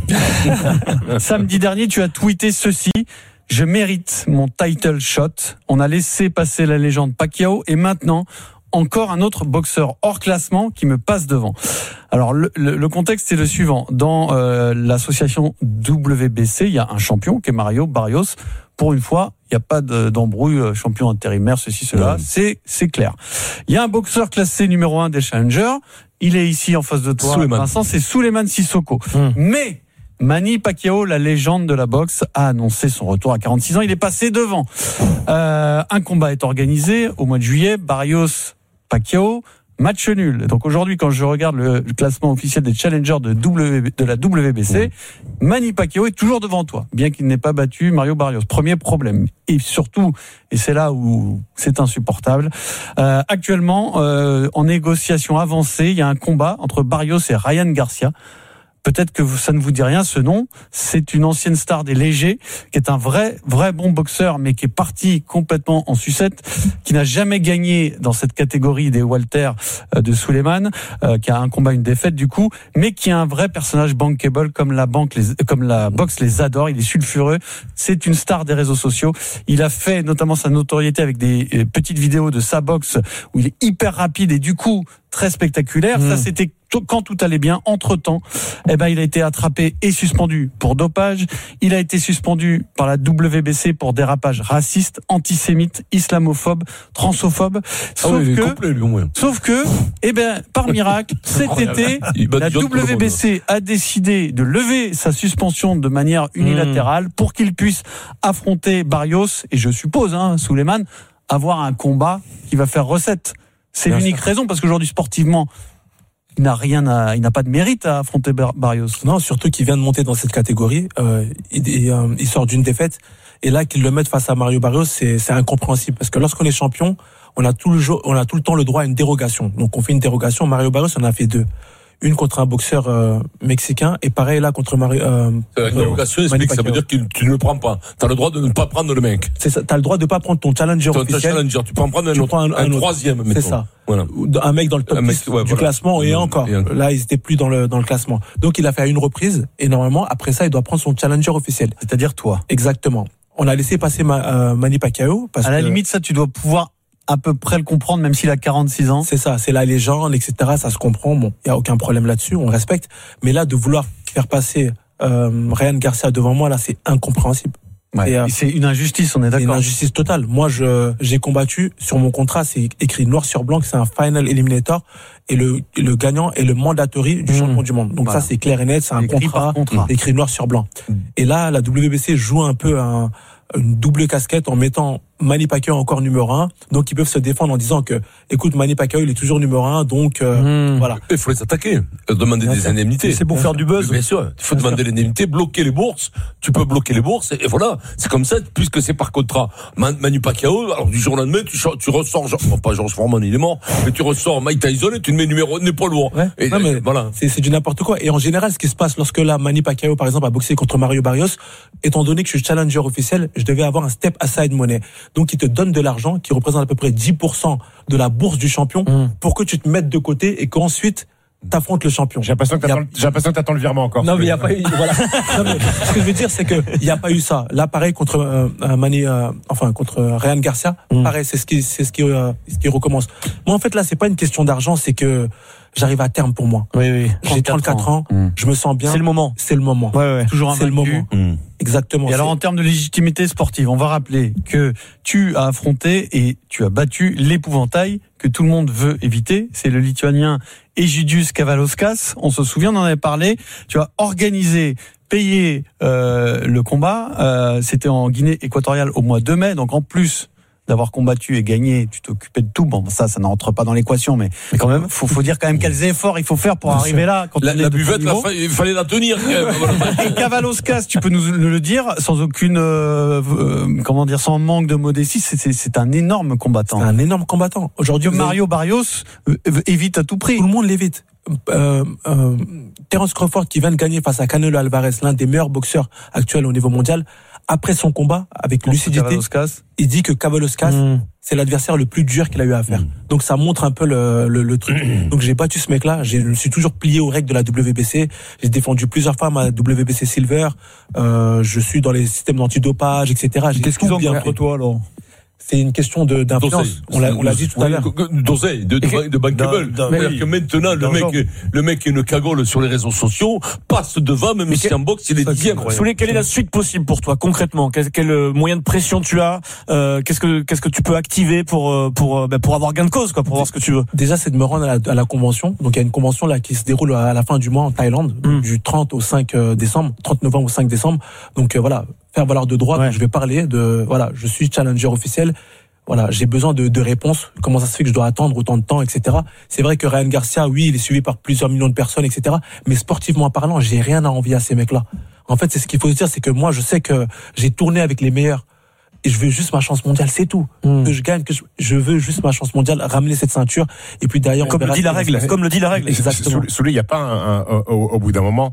[SPEAKER 4] samedi dernier, tu as tweeté ceci. Je mérite mon title shot. On a laissé passer la légende Pacquiao et maintenant, encore un autre boxeur hors classement qui me passe devant. Alors le, le, le contexte est le suivant. Dans euh, l'association W B C, il y a un champion qui est Mario Barrios. Pour une fois, il n'y a pas de- d'embrouille, euh, champion intérimaire, ceci, cela.
[SPEAKER 3] Ouais.
[SPEAKER 4] C'est c'est clair. Il y a un boxeur classé numéro un des challengers. Il est ici en face de toi,
[SPEAKER 3] Souleymane.
[SPEAKER 4] Vincent. C'est Souleymane Sissoko.
[SPEAKER 6] Hum.
[SPEAKER 4] Mais Manny Pacquiao, la légende de la boxe, a annoncé son retour à quarante-six ans. Il est passé devant. Euh, un combat est organisé au mois de juillet. Barrios, Pacquiao, match nul. Donc aujourd'hui, quand je regarde le, le classement officiel des challengers de, w, de la W B C, Manny Pacquiao est toujours devant toi, bien qu'il n'ait pas battu Mario Barrios. Premier problème. Et surtout, et c'est là où c'est insupportable, euh, actuellement, euh, en négociation avancée, il y a un combat entre Barrios et Ryan Garcia. Peut-être que ça ne vous dit rien, ce nom. C'est une ancienne star des légers, qui est un vrai, vrai bon boxeur, mais qui est parti complètement en sucette, qui n'a jamais gagné dans cette catégorie des Walter euh, de Souleymane, euh, qui a un combat, une défaite du coup, mais qui est un vrai personnage bankable, comme la banque, les, comme la boxe les adore. Il est sulfureux. C'est une star des réseaux sociaux. Il a fait notamment sa notoriété avec des euh, petites vidéos de sa boxe où il est hyper rapide et du coup très spectaculaire.
[SPEAKER 6] Mmh.
[SPEAKER 4] Ça, c'était quand tout allait bien. Entre-temps, eh ben, il a été attrapé et suspendu pour dopage. Il a été suspendu par la W B C pour dérapage raciste, antisémite, islamophobe, transphobe. Sauf
[SPEAKER 3] Ah oui, il est
[SPEAKER 4] que,
[SPEAKER 3] complet, lui, au moins.
[SPEAKER 4] sauf que, eh ben, par miracle, cet été,
[SPEAKER 3] Il bat
[SPEAKER 4] la
[SPEAKER 3] John tout le
[SPEAKER 4] W B C a décidé de lever sa suspension de manière unilatérale pour qu'il puisse affronter Barrios et je suppose, hein, Souleymane, avoir un combat qui va faire recette. C'est
[SPEAKER 6] Bien
[SPEAKER 4] l'unique
[SPEAKER 6] sûr.
[SPEAKER 4] raison parce qu'aujourd'hui sportivement, il n'a rien à, il n'a pas de mérite à affronter Bar- Barrios.
[SPEAKER 14] Non, surtout qu'il vient de monter dans cette catégorie. Euh, il, il, euh, il sort d'une défaite. Et là, qu'il le mette face à Mario Barrios, c'est, c'est incompréhensible. Parce que lorsqu'on est champion, on a, tout le jour, on a tout le temps le droit à une dérogation. Donc on fait une dérogation. Mario Barrios en a fait deux. une contre un boxeur euh, mexicain, et pareil là contre Mario. Euh,
[SPEAKER 3] la convocation explique, ça veut dire que tu ne le prends pas. T'as le droit de ne pas prendre le mec.
[SPEAKER 14] C'est ça. T'as le droit de pas prendre ton challenger
[SPEAKER 3] ton
[SPEAKER 14] officiel.
[SPEAKER 3] Challenger, tu peux en prendre un, autre, un, un, un troisième. Mettons.
[SPEAKER 14] C'est ça.
[SPEAKER 3] Voilà.
[SPEAKER 14] Un mec dans le top
[SPEAKER 3] mec,
[SPEAKER 14] dix
[SPEAKER 3] ouais,
[SPEAKER 14] du
[SPEAKER 3] voilà.
[SPEAKER 14] classement et,
[SPEAKER 3] et
[SPEAKER 14] encore.
[SPEAKER 3] Et encore.
[SPEAKER 14] Là, ils étaient plus dans le dans le classement. Donc il a fait à une reprise et normalement après ça, il doit prendre son challenger officiel.
[SPEAKER 4] C'est-à-dire toi.
[SPEAKER 14] Exactement. On a laissé passer ma, euh, Manny Pacquiao parce
[SPEAKER 4] à la
[SPEAKER 14] que,
[SPEAKER 4] limite, ça, tu dois pouvoir à peu près le comprendre, même s'il a quarante-six ans.
[SPEAKER 14] C'est ça, c'est la légende, et cetera. Ça se comprend. Bon, il y a aucun problème là-dessus, on le respecte. Mais là, de vouloir faire passer euh, Ryan Garcia devant moi, là, c'est incompréhensible.
[SPEAKER 4] Ouais. Euh, c'est une injustice, on est d'accord.
[SPEAKER 14] C'est une injustice totale. Moi, je j'ai combattu sur mon contrat, c'est écrit noir sur blanc que c'est un final eliminator et le le gagnant est le mandatory du mmh. champion du monde. Donc voilà. Ça, c'est clair et net, c'est un
[SPEAKER 4] écrit
[SPEAKER 14] contrat,
[SPEAKER 4] contrat
[SPEAKER 14] écrit noir sur blanc. Mmh. Et là, la W B C joue un peu un une double casquette en mettant Manny Pacquiao encore numéro un, donc ils peuvent se défendre en disant que, écoute, Manny Pacquiao il est toujours numéro un, donc euh, mmh. voilà.
[SPEAKER 3] Il faut les attaquer, demander bien des sûr. indemnités.
[SPEAKER 7] C'est pour bien faire sûr. du buzz.
[SPEAKER 3] Bien sûr, il faut bien demander sûr. l'indemnité, bloquer les bourses. Tu peux bloquer les bourses et voilà, c'est comme ça puisque c'est par contrat. Man, Manny Pacquiao, alors du jour au lendemain, tu, tu ressors, genre, bon, pas George Foreman, il est mort, mais tu ressors Mike Tyson et tu te mets numéro n'est pas lourd.
[SPEAKER 14] Ouais.
[SPEAKER 3] Et,
[SPEAKER 14] non, mais
[SPEAKER 3] et, voilà,
[SPEAKER 14] c'est, c'est du n'importe quoi. Et en général, ce qui se passe lorsque là Manny Pacquiao par exemple a boxé contre Mario Barrios, étant donné que je suis challenger officiel, je devais avoir un step aside money, donc il te donne de l'argent qui représente à peu près dix pour cent de la bourse du champion mmh. pour que tu te mettes de côté et qu'ensuite t'affrontes le champion.
[SPEAKER 5] J'ai l'impression que t'attends, a... j'ai l'impression que t'attends le virement encore.
[SPEAKER 14] Non, mais il y a pas eu, voilà. Non, mais ce que je veux dire, c'est que il y a pas eu ça. Là, pareil, contre, euh, Manny, euh, enfin, contre Ryan Garcia, mmh. pareil, c'est ce qui, c'est ce qui, euh, ce qui recommence. Moi, en fait, là, c'est pas une question d'argent, c'est que j'arrive à terme pour moi.
[SPEAKER 4] Oui, oui.
[SPEAKER 14] J'ai trente-quatre ans, ans mmh. je me sens bien.
[SPEAKER 4] C'est le moment.
[SPEAKER 14] C'est le moment.
[SPEAKER 4] Ouais, ouais. Toujours un
[SPEAKER 14] C'est le moment. Mmh. Exactement.
[SPEAKER 4] Et alors, en termes de légitimité sportive, on va rappeler que tu as affronté et tu as battu l'épouvantail que tout le monde veut éviter. C'est le Lituanien Egidijus Kavaliauskas. On se souvient, on en avait parlé. Tu as organisé, payé euh, le combat. Euh, c'était en Guinée équatoriale au mois de mai. Donc, en plus d'avoir combattu et gagné, tu t'occupais de tout. Bon, ça, ça n'entre pas dans l'équation, mais, mais quand même, faut, faut dire quand même quels efforts il faut faire pour Bien arriver sûr. là. Quand
[SPEAKER 3] la
[SPEAKER 4] on est
[SPEAKER 3] la buvette, la fa- il fallait la tenir.
[SPEAKER 4] Et Kavaliauskas, tu peux nous le dire sans aucune, euh, euh, comment dire, sans manque de modestie, c'est, c'est, c'est un énorme combattant.
[SPEAKER 14] C'est un énorme combattant. Aujourd'hui,
[SPEAKER 4] Mario Barrios euh, évite à tout prix.
[SPEAKER 14] Tout le monde l'évite. Euh, euh, Terence Crawford qui vient de gagner face à Canelo Alvarez, l'un des meilleurs boxeurs actuels au niveau mondial. Après son combat, avec Contre lucidité, il dit que Kavaliauskas, mmh. c'est l'adversaire le plus dur qu'il a eu à faire. Mmh. Donc ça montre un peu le, le, le truc. Donc j'ai battu ce mec-là, j'ai, je me suis toujours plié aux règles de la W B C. J'ai défendu plusieurs fois ma W B C Silver. Euh, je suis dans les systèmes d'antidopage, et cetera. J'ai
[SPEAKER 7] Qu'est-ce qu'ils ont bien contre toi alors?
[SPEAKER 14] C'est une question de, d'influence. On l'a, on l'a dit tout à l'heure.
[SPEAKER 3] D'oseille, de, de, de bankable. C'est-à-dire oui. que maintenant, le mec, le mec qui a une cagole sur les réseaux sociaux passe devant, même si en boxe, il est dixième.
[SPEAKER 6] Souley, quelle est la suite possible pour toi, concrètement? Quel, quel moyen de pression tu as? Euh, qu'est-ce que, qu'est-ce que tu peux activer pour, pour, bah, pour avoir gain de cause, quoi, pour voir ce que tu veux?
[SPEAKER 14] Déjà, c'est de me rendre à la, à la convention. Donc, il y a une convention, là, qui se déroule à la fin du mois en Thaïlande, mm. du trente au cinq décembre, trente novembre au cinq décembre. Donc, euh, voilà, faire valoir de droit. Ouais. Donc, je vais parler de, voilà, je suis challenger officiel. Voilà, j'ai besoin de, de réponses. Comment ça se fait que je dois attendre autant de temps, et cetera. C'est vrai que Ryan Garcia, oui, il est suivi par plusieurs millions de personnes, et cetera. Mais sportivement parlant, j'ai rien à envier à ces mecs-là. En fait, c'est ce qu'il faut se dire, c'est que moi, je sais que j'ai tourné avec les meilleurs. Et je veux juste ma chance mondiale, c'est tout. Mmh. Que je gagne, que je, je veux juste ma chance mondiale, ramener cette ceinture. Et puis derrière,
[SPEAKER 6] comme le dit la règle, comme le dit la règle.
[SPEAKER 5] Exactement. Souley, il n'y a pas un, un, au, au bout d'un moment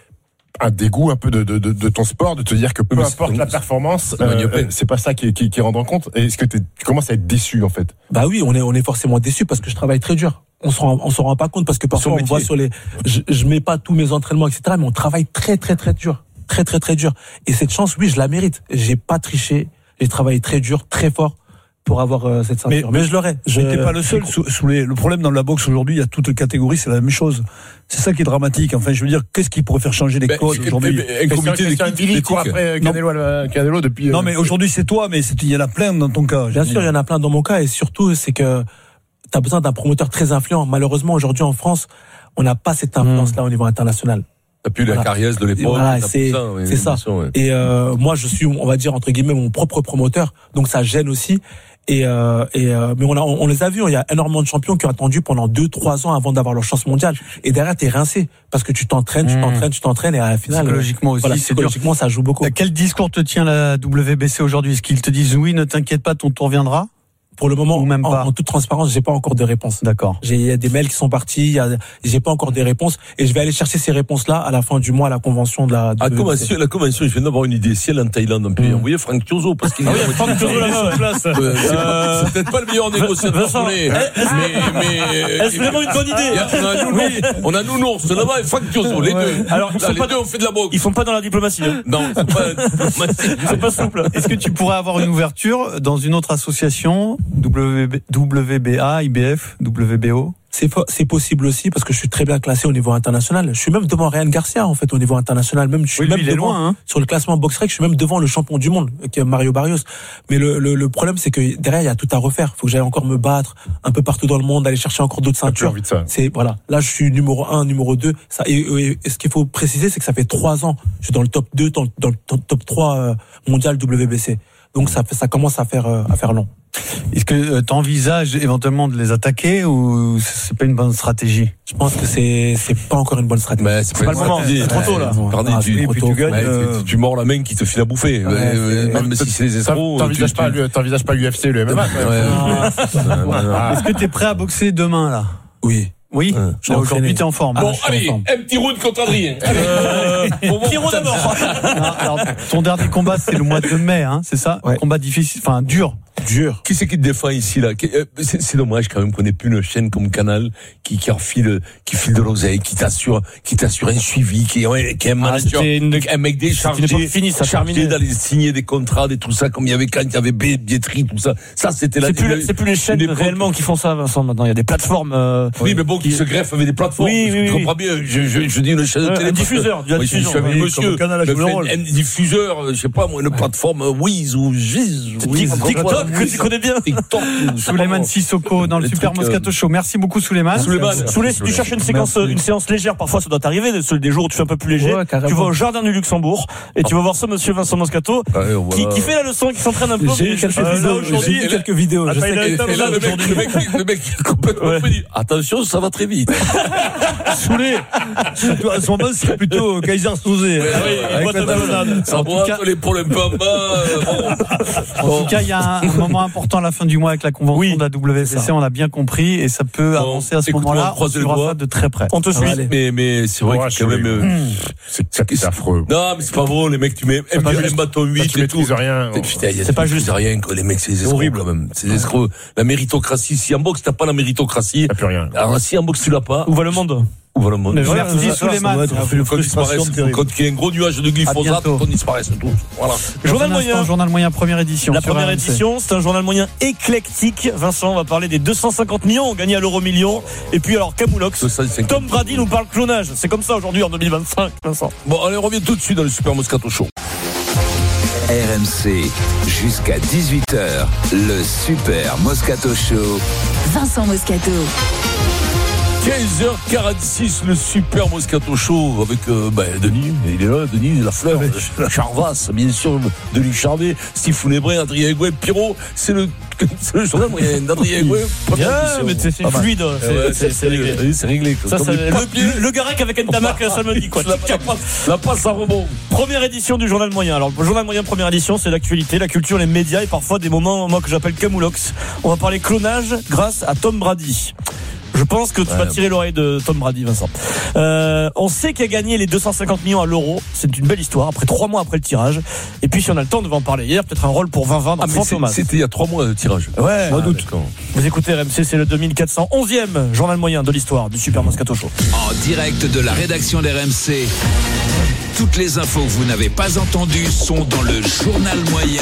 [SPEAKER 5] un dégoût un peu de, de, de, de ton sport, de te dire que peu importe c'est, la performance, euh, euh, c'est pas ça qui, qui, qui rentre en compte. Est-ce que tu commences à être déçu en fait?
[SPEAKER 14] Bah oui, on est on est forcément déçu parce que je travaille très dur. On se rend on se rend pas compte parce que parfois on voit sur les, je, je mets pas tous mes entraînements, et cetera. Mais on travaille très très très dur, très très très dur. Et cette chance, oui, je la mérite. J'ai pas triché, j'ai travaillé très dur, très fort pour avoir euh, cette ceinture. Mais, mais je l'aurais. Je
[SPEAKER 7] n'étais pas le seul. Sous les, le problème dans la boxe aujourd'hui, il y a toutes les catégories, c'est la même chose. C'est ça qui est dramatique. Enfin, je veux dire, qu'est-ce qui pourrait faire changer les ben, codes aujourd'hui?
[SPEAKER 5] Un comité d'équipe court après Canelo, Canelo depuis.
[SPEAKER 7] Non, mais aujourd'hui c'est toi, mais c'est, il y en a plein dans ton cas.
[SPEAKER 14] Bien sûr, il y en a plein dans mon cas, et surtout, c'est que t'as besoin d'un promoteur très influent. Malheureusement, aujourd'hui en France, on n'a pas cette influence-là mmh. au niveau international.
[SPEAKER 3] T'as plus voilà. la carrière de l'époque.
[SPEAKER 14] Voilà, c'est, ça, oui, c'est ça. Ouais. Et euh, moi, je suis, on va dire entre guillemets, mon propre promoteur, donc ça gêne aussi. Et, euh, et euh, mais on, a, on, on les a vus. Il y a énormément de champions qui ont attendu pendant deux, trois ans avant d'avoir leur chance mondiale. Et derrière, t'es rincé parce que tu t'entraînes, tu t'entraînes, tu t'entraînes, et à la finale,
[SPEAKER 4] psychologiquement aussi,
[SPEAKER 14] voilà,
[SPEAKER 4] c'est
[SPEAKER 14] psychologiquement,
[SPEAKER 4] dur.
[SPEAKER 14] Ça joue beaucoup.
[SPEAKER 4] Quel discours te tient la W B C aujourd'hui? Est-ce qu'ils te disent oui, ne t'inquiète pas, ton tour viendra?
[SPEAKER 14] Pour le moment,
[SPEAKER 4] ou même pas.
[SPEAKER 14] En, en toute transparence, j'ai pas encore de réponses.
[SPEAKER 4] D'accord.
[SPEAKER 14] J'ai, il y a des mails qui sont partis, il y a, j'ai pas encore des réponses, et je vais aller chercher ces réponses-là à la fin du mois à la convention de la.
[SPEAKER 3] Ah, convention, la convention, je viens d'avoir une idée. Si elle est en Thaïlande, on peut y envoyer Franck Tiozo, parce qu'il
[SPEAKER 6] ah oui, Franck Tiozo là-bas, en place.
[SPEAKER 3] Euh, c'est, euh, c'est peut-être pas le meilleur négociateur qu'on ait. Mais, mais.
[SPEAKER 6] Est-ce vraiment une bonne idée?
[SPEAKER 3] On a Nounours, on a Nounours là-bas et Franck Tiozo, les deux.
[SPEAKER 6] Alors, ils
[SPEAKER 3] là,
[SPEAKER 6] sont
[SPEAKER 3] les
[SPEAKER 6] pas,
[SPEAKER 3] deux, on fait de la boxe.
[SPEAKER 6] Ils sont pas dans la diplomatie, hein.
[SPEAKER 3] Non, c'est pas diplomatie.
[SPEAKER 6] C'est pas souple.
[SPEAKER 4] Est-ce que tu pourrais avoir une ouverture dans une autre association, W B A, I B F, W B O?
[SPEAKER 14] C'est, c'est possible aussi parce que je suis très bien classé au niveau international. Je suis même devant Ryan Garcia en fait au niveau international. Même je suis
[SPEAKER 4] oui,
[SPEAKER 14] même
[SPEAKER 4] lui, il
[SPEAKER 14] devant
[SPEAKER 4] est loin, hein.
[SPEAKER 14] Sur le classement BoxRec, je suis même devant le champion du monde qui est Mario Barrios. Mais le, le, le problème c'est que derrière il y a tout à refaire. Il faut que j'aille encore me battre un peu partout dans le monde, aller chercher encore d'autres ceintures. C'est voilà. Là je suis numéro un, numéro deux. Ça et, et, et ce qu'il faut préciser c'est que ça fait trois ans. Je suis dans le top deux, dans, dans le top trois euh, mondial W B C. Donc ça fait, ça commence à faire euh, à faire long.
[SPEAKER 4] Est-ce que tu envisages éventuellement de les attaquer ou c'est pas une bonne stratégie?
[SPEAKER 14] Je pense que c'est c'est pas encore une bonne stratégie.
[SPEAKER 3] Mais c'est,
[SPEAKER 6] c'est pas, pas le moment, c'est trop tôt là.
[SPEAKER 3] Pardon,
[SPEAKER 14] ah,
[SPEAKER 3] tu,
[SPEAKER 14] tu,
[SPEAKER 3] tu,
[SPEAKER 14] gagnes,
[SPEAKER 3] euh... tu, tu mords la main qui te file à bouffer. Ouais, euh, même si c'est les escrocs.
[SPEAKER 5] T'envisages pas, tu... t'envisages pas l'U F C, le M M A.
[SPEAKER 4] Est-ce que t'es prêt à boxer demain là?
[SPEAKER 14] Oui.
[SPEAKER 4] Oui, euh, là, aujourd'hui t'es en forme.
[SPEAKER 3] Bon,
[SPEAKER 4] ah,
[SPEAKER 3] allez, un petit round contre Adrien.
[SPEAKER 6] Euh, Pierrot d'abord.
[SPEAKER 4] Alors, ton dernier combat c'est le mois de mai, hein, c'est ça?
[SPEAKER 14] Ouais.
[SPEAKER 4] Combat difficile, enfin dur.
[SPEAKER 3] Dur. Qui c'est qui te défend ici là? C'est, c'est dommage quand même qu'on ait plus une chaîne comme Canal qui qui refile, qui file de l'oseille, qui t'assure, qui t'assure un suivi, qui est qui est un manager,
[SPEAKER 6] ah, une,
[SPEAKER 3] un mec déchargé,
[SPEAKER 6] fini, ça
[SPEAKER 3] chargé d'aller signer des contrats, des tout ça, comme il y avait quand il y avait Bietri, tout ça. Ça c'était la.
[SPEAKER 6] C'est plus, c'est plus les chaînes réellement qui font ça, Vincent. Maintenant, il y a des plateformes. Euh,
[SPEAKER 3] oui, mais bon, qui, qui se greffent avec des plateformes.
[SPEAKER 6] Oui, oui,
[SPEAKER 3] je
[SPEAKER 6] oui.
[SPEAKER 3] comprends bien. Je, je, je dis une chaîne de télé.
[SPEAKER 6] Un diffuseur.
[SPEAKER 3] Moi, je suis avec monsieur. Un diffuseur, je sais pas moi, une plateforme Wiz ou Giz.
[SPEAKER 6] TikTok que tu connais bien.
[SPEAKER 4] Souleymane Sissoko dans le Super Moscato Show. Merci beaucoup Souleymane.
[SPEAKER 6] Souleymane, Souley, si tu cherches une séquence, une séance légère, parfois ça doit t'arriver, des jours où tu fais un peu plus léger. Ouais, tu vas au Jardin du Luxembourg et tu vas voir ce monsieur Vincent Moscato
[SPEAKER 3] ouais, voilà.
[SPEAKER 6] qui, qui fait la leçon, qui s'entraîne un peu.
[SPEAKER 14] J'ai eu quelques, euh, vidéos, j'ai eu quelques vidéos.
[SPEAKER 3] Je sais que, et là, le mec, le mec, le mec complètement ouais. dit attention, ça va très vite.
[SPEAKER 7] Souley, à ce moment, c'est plutôt Kaiser Souzé.
[SPEAKER 3] Ça boit les problèmes pas en bas.
[SPEAKER 4] En tout cas, il y a un moment important à la fin du mois avec la convention oui, de la W C C, on l'a bien compris, et ça peut bon, avancer à ce moment-là. On suivra ça de très près.
[SPEAKER 6] On te suit.
[SPEAKER 3] Ah, mais, mais c'est vrai ouais, que quand même, euh,
[SPEAKER 5] c'est, c'est, c'est affreux.
[SPEAKER 3] Non, mais c'est pas bon, les mecs, tu mets un bâton huit
[SPEAKER 5] et tout.
[SPEAKER 3] Rien. Putain, c'est pas juste rien, quoi. Les mecs, c'est des escrocs, quand même. C'est des escrocs. La méritocratie, si en boxe, t'as pas la méritocratie.
[SPEAKER 5] T'as plus rien.
[SPEAKER 3] Alors, si en boxe, tu l'as pas.
[SPEAKER 6] Où va le monde?
[SPEAKER 3] Où va le monde?
[SPEAKER 4] Mais voilà, merci Souleymane.
[SPEAKER 3] Quand il y a un gros nuage de glyphosate, qu'on disparaisse tout. Voilà.
[SPEAKER 4] Journal moyen. Journal moyen, première édition.
[SPEAKER 6] La première édition, c'est un journal moyen éclectique. Vincent, on va parler des deux cent cinquante millions gagnés à l'euro million. Et puis alors, Camoulox. Tom Brady nous parle clonage. C'est comme ça aujourd'hui en deux mille vingt-cinq, Vincent.
[SPEAKER 3] Bon, allez, on revient tout de suite dans le Super Moscato Show.
[SPEAKER 2] R M C, jusqu'à dix-huit heures, le Super Moscato Show.
[SPEAKER 1] Vincent Moscato.
[SPEAKER 3] quinze heures quarante-six, le Super Moscato Show avec euh, ben, Denis, il est là, Denis, la fleur, la Charvas, bien sûr, Denis Charvet, Steve Founébrin, Adrien Egouet, Pierrot, c'est le, c'est le journal moyen d'Adrien Egouet.
[SPEAKER 6] Bien, mais c'est, c'est fluide, c'est, ouais, c'est, c'est réglé.
[SPEAKER 3] C'est réglé.
[SPEAKER 6] Ça, ça, le, le Garec avec Ntamak samedi, quoi.
[SPEAKER 3] La, la, passe, la passe à rebond.
[SPEAKER 6] Première édition du journal moyen. Alors, le journal moyen, première édition, c'est l'actualité, la culture, les médias et parfois des moments, moi, que j'appelle Camoulox. On va parler clonage grâce à Tom Brady. Je pense que tu ouais. vas tirer l'oreille de Tom Brady, Vincent. Euh, on sait qu'il a gagné les deux cent cinquante millions à l'euro. C'est une belle histoire. Après trois mois après le tirage. Et puis, si on a le temps, on devait en parler hier. Peut-être un rôle pour vingt vingt dans
[SPEAKER 3] ah,
[SPEAKER 6] Fantomas.
[SPEAKER 3] C'est, c'était il y a trois mois le tirage.
[SPEAKER 6] Ouais.
[SPEAKER 3] Sans
[SPEAKER 6] ah,
[SPEAKER 3] doute.
[SPEAKER 6] Vous écoutez R M C, c'est le deux mille quatre cent onzième journal moyen de l'histoire du Super Moscato Show.
[SPEAKER 2] En direct de la rédaction d'R M C. Toutes les infos que vous n'avez pas entendues sont dans le journal moyen.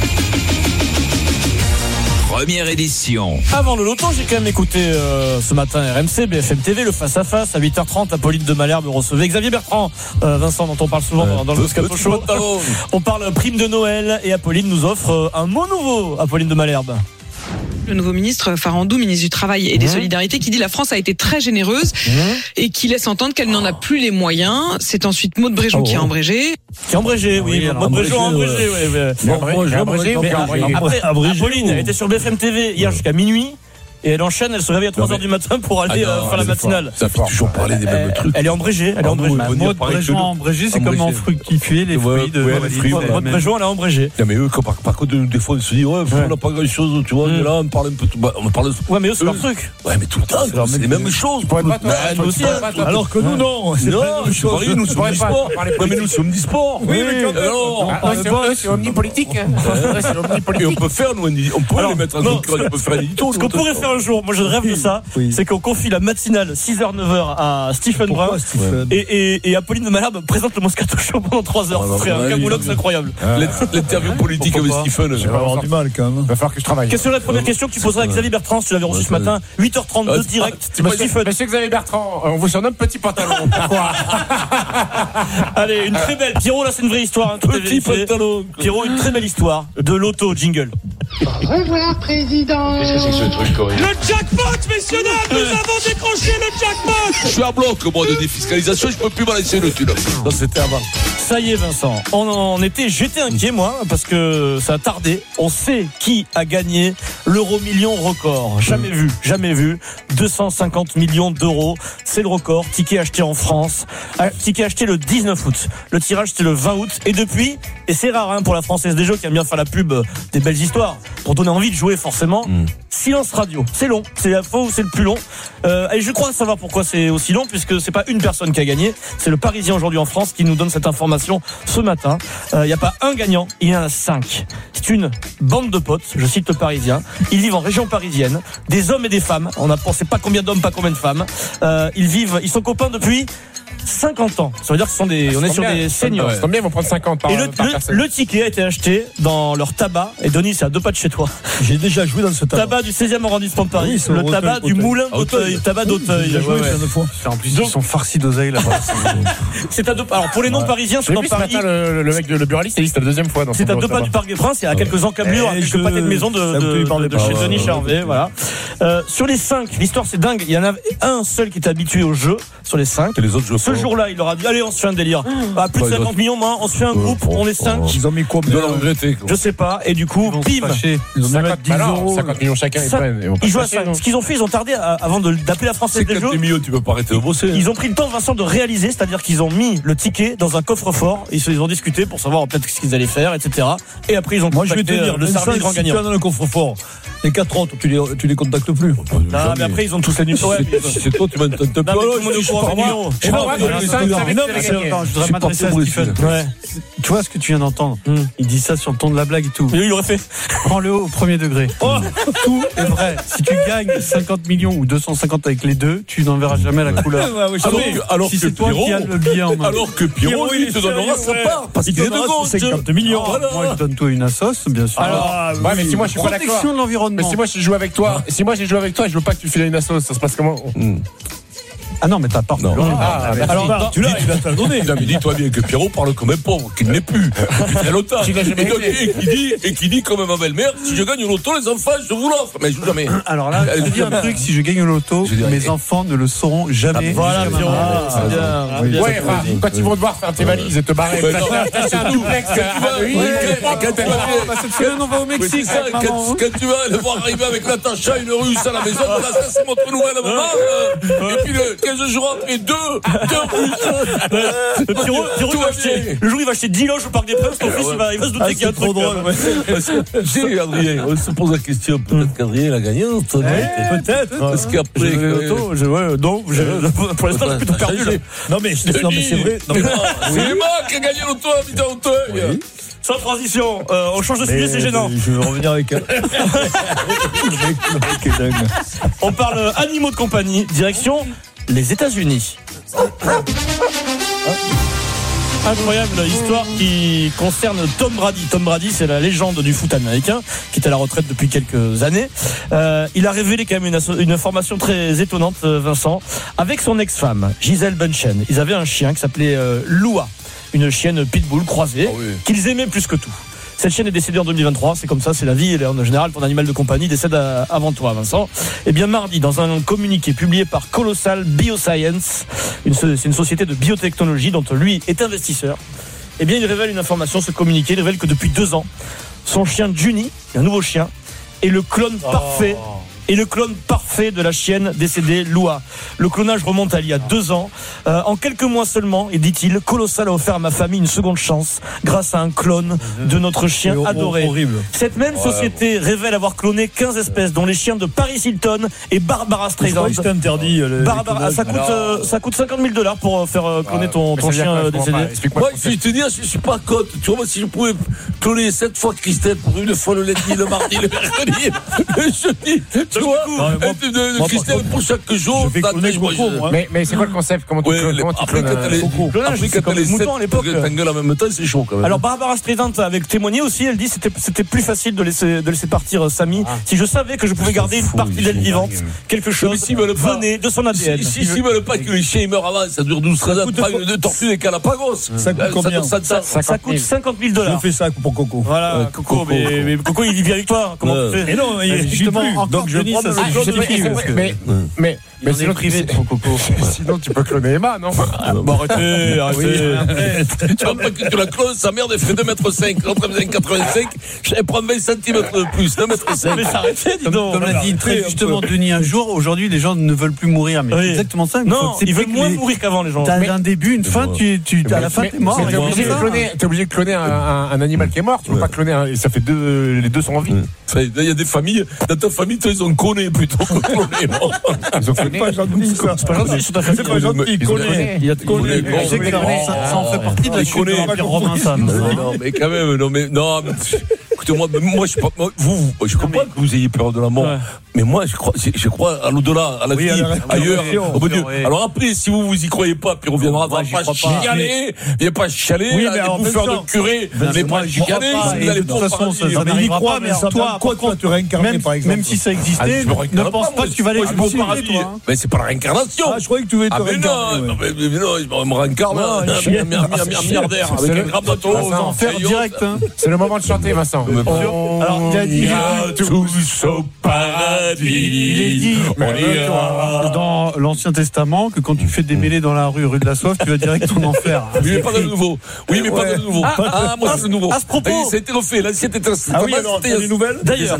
[SPEAKER 2] Première édition.
[SPEAKER 6] Avant le loto, j'ai quand même écouté euh, ce matin R M C, B F M T V, le face-à-face à huit heures trente. Apolline de Malherbe recevait Xavier Bertrand, euh, Vincent dont on parle souvent euh, dans le Moscato Show. On parle prime de Noël et Apolline nous offre un mot nouveau. Apolline de Malherbe.
[SPEAKER 15] Le nouveau ministre Farandou, ministre du Travail et des mmh. Solidarités, qui dit la France a été très généreuse mmh. et qui laisse entendre qu'elle n'en a plus les moyens. C'est ensuite Maud Bréjon oh, qui a embrégé.
[SPEAKER 6] Qui a embrégé, oui. oui Maud Bréjon a embrégé, oui. Bon, Apolline, elle était sur B F M T V hier jusqu'à minuit. et elle enchaîne, elle se réveille à trois heures du matin pour aller ah non, euh, faire la matinale.
[SPEAKER 3] Ça fait toujours parler des mêmes trucs.
[SPEAKER 6] Elle est embrégée, elle est embrégée.
[SPEAKER 4] Maud Bréjon embrégée, c'est comme en fructifié, les fruits de
[SPEAKER 6] Maud Bréjon, elle est embrégée.
[SPEAKER 3] Non mais eux, par contre, des fois, ils se disent, ouais, on n'a pas grand chose, tu vois, on est là, on parle un peu, on parle.
[SPEAKER 6] Ouais, mais eux, c'est leur truc.
[SPEAKER 3] Ouais, mais tout le temps, c'est les mêmes choses.
[SPEAKER 7] Alors que nous, non.
[SPEAKER 3] Non, c'est pareil, nous sommes du sport. Ouais, mais nous sommes du sport.
[SPEAKER 5] Oui, mais quand c'est omnipolitique.
[SPEAKER 3] Et on peut faire, nous, on peut les mettre en concurrence, on peut faire un édito.
[SPEAKER 6] Ce qu'on pourrait faire un jour, moi je rêve de ça, c'est qu'on confie la matinale six heures neuf heures à Stephen Brun et Apolline de Malherbe présente le Moscato Show pendant trois heures. Ce serait un camoulox incroyable.
[SPEAKER 3] L'interview politique avec Stephen.
[SPEAKER 7] Je vais avoir du mal quand même.
[SPEAKER 5] Il va falloir que je travaille.
[SPEAKER 6] Quelle serait la première question que tu poserais à Xavier Bertrand si tu l'avais reçu ce matin? huit heures trente-deux direct.
[SPEAKER 5] Monsieur Xavier Bertrand, on vous surnomme Petit Pantalon. Pourquoi?
[SPEAKER 6] Allez, une très belle. Pierrot, là c'est une vraie histoire.
[SPEAKER 3] Petit Pantalon.
[SPEAKER 6] Pierrot, une très belle histoire de l'auto jingle.
[SPEAKER 16] Revoilà, président.
[SPEAKER 17] Qu'est-ce que c'est que ce truc, Corinne?
[SPEAKER 16] Le jackpot, messieurs dames, nous avons décroché le jackpot.
[SPEAKER 3] Je suis à bloc, moi, de défiscalisation, je peux plus balancer le thune.
[SPEAKER 6] Non, c'était avant. Ça y est, Vincent. On en était, j'étais inquiet, moi, parce que ça a tardé. On sait qui a gagné l'euro million record. Jamais vu, jamais vu. deux cent cinquante millions d'euros. C'est le record. Ticket acheté en France. Ticket acheté le dix-neuf août. Le tirage, c'était le vingt août. Et depuis, et c'est rare, hein, pour la Française des Jeux qui aime bien faire la pub des belles histoires, pour donner envie de jouer forcément. Mmh. Silence radio, c'est long, c'est la fois où c'est le plus long. Euh, et je crois savoir pourquoi c'est aussi long, puisque c'est pas une personne qui a gagné, c'est le Parisien aujourd'hui en France qui nous donne cette information ce matin. Il euh, n'y a pas un gagnant, il y en a cinq. C'est une bande de potes, je cite le Parisien. Ils vivent en région parisienne, des hommes et des femmes. On ne sait pas combien d'hommes, pas combien de femmes. Euh, ils vivent, ils sont copains depuis cinquante ans. Ça veut dire que ce sont des, on est sur des seniors.
[SPEAKER 5] Ouais. Combien ils vont prendre cinquante par,
[SPEAKER 6] et le,
[SPEAKER 5] par
[SPEAKER 6] le,
[SPEAKER 5] personne.
[SPEAKER 6] Le ticket a été acheté dans leur tabac. Et Denis, c'est à deux pas de chez toi.
[SPEAKER 7] J'ai déjà joué dans ce tabac.
[SPEAKER 6] Tabac du seizième arrondissement de Paris. Oui, le
[SPEAKER 7] Auteuil,
[SPEAKER 6] tabac
[SPEAKER 7] Auteuil.
[SPEAKER 6] du moulin d'Auteuil. Tabac d'Auteuil.
[SPEAKER 7] J'ai joué plein de fois.
[SPEAKER 4] En plus, ils sont farcis d'oseille là-bas.
[SPEAKER 6] C'est à deux pas. Alors, pour les non-parisiens, c'est dans Paris.
[SPEAKER 5] Le, le mec de le buraliste, c'est la deuxième fois dans
[SPEAKER 6] c'est à deux pas du Parc des Princes. Il y a quelques encablures, à quelques pâtés de maison de, de, de, de chez Denis Charvet. Voilà. Euh, sur les cinq, l'histoire c'est dingue. Il y en a un seul qui est habitué au jeu. Sur les cinq.
[SPEAKER 3] Et les autres jouent.
[SPEAKER 6] Ce jour-là, il leur a dit allez, on se fait un délire. À plus de cinquante millions, moi, on se fait un groupe, on est cinq.
[SPEAKER 7] Ils ont mis quoi?
[SPEAKER 3] Ils doivent regretter.
[SPEAKER 6] Je sais pas. Et du coup, bim.
[SPEAKER 7] Ils ont mis dix euros.
[SPEAKER 5] cinquante millions chacun, ils prennent.
[SPEAKER 6] Ils jouent à cinq. Ce qu'ils ont fait, ils ont tardé avant d'appeler la Française des Jeux.
[SPEAKER 3] cinquante millions, tu peux pas arrêter de bosser.
[SPEAKER 6] Ils ont pris le temps, Vincent, de réaliser, c'est-à-dire qu'ils ont mis le ticket dans un coffre-fort. Ils ont discuté pour savoir peut-être ce qu'ils allaient faire, et cetera. Et après, ils ont
[SPEAKER 7] Moi, je vais te dire,
[SPEAKER 6] le service grand gagnant.
[SPEAKER 7] Si tu as dans le coffre-fort, les quatre autres, tu les, tu les contactes plus.
[SPEAKER 6] Non, mais après, ils ont tous les numéros.
[SPEAKER 3] C'est toi, tu m'entends pas.
[SPEAKER 6] Non, mais tout le monde est au courant millions.
[SPEAKER 4] Je voudrais m'adresser à Stephen. Ouais. Tu vois ce que tu viens d'entendre? Il dit ça sur le ton de la blague et tout.
[SPEAKER 6] Et lui, il aurait fait.
[SPEAKER 4] Prends-le au premier degré. Oh, tout est vrai. Si tu gagnes cinquante millions ou deux cent cinquante avec les deux, tu n'en verras jamais la couleur.
[SPEAKER 3] Alors
[SPEAKER 4] si
[SPEAKER 3] que
[SPEAKER 4] c'est toi
[SPEAKER 3] Pierrot,
[SPEAKER 4] qui as le billet en main.
[SPEAKER 3] alors que Pierrot, lui, il te donnera sa part parce qu'il est de gauche.
[SPEAKER 7] cinquante millions.
[SPEAKER 4] Moi, je donne toi une assos, bien sûr.
[SPEAKER 5] Alors, ouais, mais si moi je suis pas d'accord.
[SPEAKER 4] Protection de l'environnement.
[SPEAKER 5] Mais si moi je joue avec toi, si moi j'ai joué avec toi, je veux pas que tu files une assos, ça se passe comment?
[SPEAKER 4] Ah non, mais t'as pas.
[SPEAKER 3] Non.
[SPEAKER 5] Ah,
[SPEAKER 7] alors, bah, tu l'as, il va te la donner.
[SPEAKER 3] Non, mais dis-toi bien que Pierrot parle comme un pauvre, qu'il n'est plus. Depuis très longtemps. Et, et qui dit, et qui dit, comme ma belle-mère, si je gagne au loto, les enfants, je vous l'offre. Mais je joue jamais.
[SPEAKER 4] Alors là, je te dis un truc, si je gagne au loto, mes enfants ne le sauront jamais.
[SPEAKER 6] Voilà, Pierrot.
[SPEAKER 5] Ah, bien. Ouais, enfin, quand ils vont devoir faire tes valises et te barrer, t'as un duplex.
[SPEAKER 4] On va au Mexique.
[SPEAKER 3] Quand tu vas le voir arriver avec Natacha, une russe à la maison, ça c'est notre nouvelle maman. Et puis le quinze jours après, deux, deux russes.
[SPEAKER 6] Le Pierrot, Pierrot, il va acheter, le jour où il va acheter dix loges au Parc des Princes, ton fils, il va, il va se douter qu'il y a un truc.
[SPEAKER 3] Tu sais, Adrien, on se pose la question, peut-être qu'Adrien est la gagnante.
[SPEAKER 6] Peut-être.
[SPEAKER 3] Parce qu'après.
[SPEAKER 6] Non, pour l'instant, j'ai plutôt perdu.
[SPEAKER 7] Non, mais c'est vrai.
[SPEAKER 3] C'est Emma qui a gagné l'auto à Vita Auteuil.
[SPEAKER 6] Sans transition, euh, on change de sujet, c'est gênant.
[SPEAKER 7] Je vais revenir avec elle.
[SPEAKER 6] On parle animaux de compagnie, direction les États-Unis. Incroyable histoire qui concerne Tom Brady. Tom Brady, c'est la légende du foot américain qui est à la retraite depuis quelques années. Euh, il a révélé quand même une, une information très étonnante, Vincent, avec son ex-femme, Gisèle Bündchen. Ils avaient un chien qui s'appelait euh, Lua, une chienne pitbull croisée, oh oui. qu'ils aimaient plus que tout. Cette chienne est décédée en deux mille vingt-trois, c'est comme ça, c'est la vie, et en général, ton animal de compagnie décède avant toi, Vincent. Et bien mardi, dans un communiqué publié par Colossal Bioscience, une, c'est une société de biotechnologie dont lui est investisseur, et bien il révèle une information, ce communiqué, il révèle que depuis deux ans, son chien Juni, un nouveau chien, est le clone parfait, oh. est le clone parfait fait de la chienne décédée Loua. Le clonage remonte à il y a deux ans. Euh, en quelques mois seulement, et dit-il, Colossal a offert à ma famille une seconde chance grâce à un clone de notre chien
[SPEAKER 7] C'est
[SPEAKER 6] adoré.
[SPEAKER 7] horrible.
[SPEAKER 6] Cette même
[SPEAKER 3] Ouais,
[SPEAKER 6] société révèle avoir cloné quinze espèces, dont les chiens de Paris Hilton et Barbara Streisand.
[SPEAKER 7] C'est interdit. Le,
[SPEAKER 6] Barbara, ça coûte, euh, ça coûte cinquante mille dollars pour euh, faire euh, cloner ton, ton chien euh, décédé.
[SPEAKER 3] Moi, je vais te dire, je suis pas contre. Tu vois, moi, si je pouvais cloner sept fois Christelle pour une fois le lundi, le mardi, le mercredi, le jeudi, tu vois, de, de, de Christelle pour chaque jour.
[SPEAKER 5] Je vais cloner
[SPEAKER 3] moi,
[SPEAKER 5] Coco, moi. Mais, mais c'est quoi le concept? Comment tu
[SPEAKER 3] ouais,
[SPEAKER 5] clones, comment tu
[SPEAKER 3] après,
[SPEAKER 5] clones
[SPEAKER 3] quand elle est,
[SPEAKER 5] Coco
[SPEAKER 3] après, quand elle est sept,
[SPEAKER 6] à l'époque,
[SPEAKER 3] t'engueules en même temps, c'est chaud quand même.
[SPEAKER 6] Alors Barbara Streisand avait témoigné aussi, elle dit c'était c'était plus facile de laisser de laisser partir Samy ah. si je savais que je pouvais garder une partie d'elle vivante, quelque chose si venait de son A D N.
[SPEAKER 3] Si si veulent pas que les chiens meurent avant, ça dure douze treize ans, pas une de tortue des Galapagos.
[SPEAKER 7] Ça coûte combien?
[SPEAKER 6] Ça coûte cinquante mille dollars.
[SPEAKER 7] Je fais ça pour Coco.
[SPEAKER 6] Voilà, Coco, mais Coco il vit avec toi. Comment tu fais?
[SPEAKER 7] Mais non, justement, donc je prends le
[SPEAKER 5] mais mais mais sinon privé
[SPEAKER 6] pour Coco.
[SPEAKER 5] Sinon tu peux cloner Emma, non?
[SPEAKER 6] Bon arrêtez, arrêtez.
[SPEAKER 3] Tu vois pas que tu la clones, sa mère elle ferait deux mètres cinq, l'autre elle faisait quatre-vingt-cinq, j'allais prendre vingt centimètres de plus, deux mètres cinq.
[SPEAKER 6] Mais arrêtez, dis donc.
[SPEAKER 4] Comme l'a dit très justement Denis un jour, aujourd'hui les gens ne veulent plus mourir, mais c'est exactement ça.
[SPEAKER 6] Non, ils veulent moins mourir qu'avant les gens.
[SPEAKER 4] T'as un début, une fin, tu tu à la fin t'es mort.
[SPEAKER 5] T'es obligé de cloner, t'es obligé de cloner un animal qui est mort, tu peux pas cloner un, ça fait deux, les deux sont en vie.
[SPEAKER 3] Il y a des familles, dans ta famille, ils ont cloné plutôt que cloné.
[SPEAKER 5] Ils ont cloné.
[SPEAKER 7] C'est pas gentil, ça. C'est pas gentil, c'est pas gentil, cloné.
[SPEAKER 4] Il y a de cloné. Tu sais que ça en fait partie de la culture romain, ça.
[SPEAKER 3] Non, mais quand même, non, mais, non, mais, écoutez-moi, moi, je, moi, vous, je comprends que vous ayez peur de la mort, ouais. mais moi, je crois, je, je crois à l'au-delà, à la
[SPEAKER 7] oui,
[SPEAKER 3] vie,
[SPEAKER 7] à la
[SPEAKER 3] ailleurs, au bon Dieu.
[SPEAKER 6] Ouais.
[SPEAKER 3] Alors après, si vous vous y croyez pas, puis on reviendra,
[SPEAKER 6] ouais,
[SPEAKER 3] va pas chialer, il n'y a pas chialer,
[SPEAKER 7] oui,
[SPEAKER 3] les bouffeurs de curé, les pas chialer,
[SPEAKER 4] vous allez pas, de toute façon, ça n'arrivera pas, mais toi,
[SPEAKER 7] quoi, toi, tu réincarner, par exemple.
[SPEAKER 4] Même si ça existait, ne pense pas que tu vas aller au paradis, toi.
[SPEAKER 3] Mais c'est pas la réincarnation.
[SPEAKER 7] Ah, je croyais que tu voulais te
[SPEAKER 3] réincarner. Ah, mais non, je me réincarne, un milliardaire, avec un gramme d'atoll aux enfers direct.
[SPEAKER 5] C'est le moment de chanter, Vincent.
[SPEAKER 4] Alors, il a dit
[SPEAKER 3] tous au paradis.
[SPEAKER 4] Il est dit dans l'Ancien Testament que quand tu fais des mêlées dans la rue, rue de la Soif, tu vas direct en enfer.
[SPEAKER 3] Oui, mais pas de nouveau. Oui, mais pas de nouveau. Ah, moi, c'est le nouveau.
[SPEAKER 6] À ce propos,
[SPEAKER 3] ça a été refait. L'ancien était un.
[SPEAKER 7] Ah oui, alors, t'as des nouvelles?
[SPEAKER 6] D'ailleurs,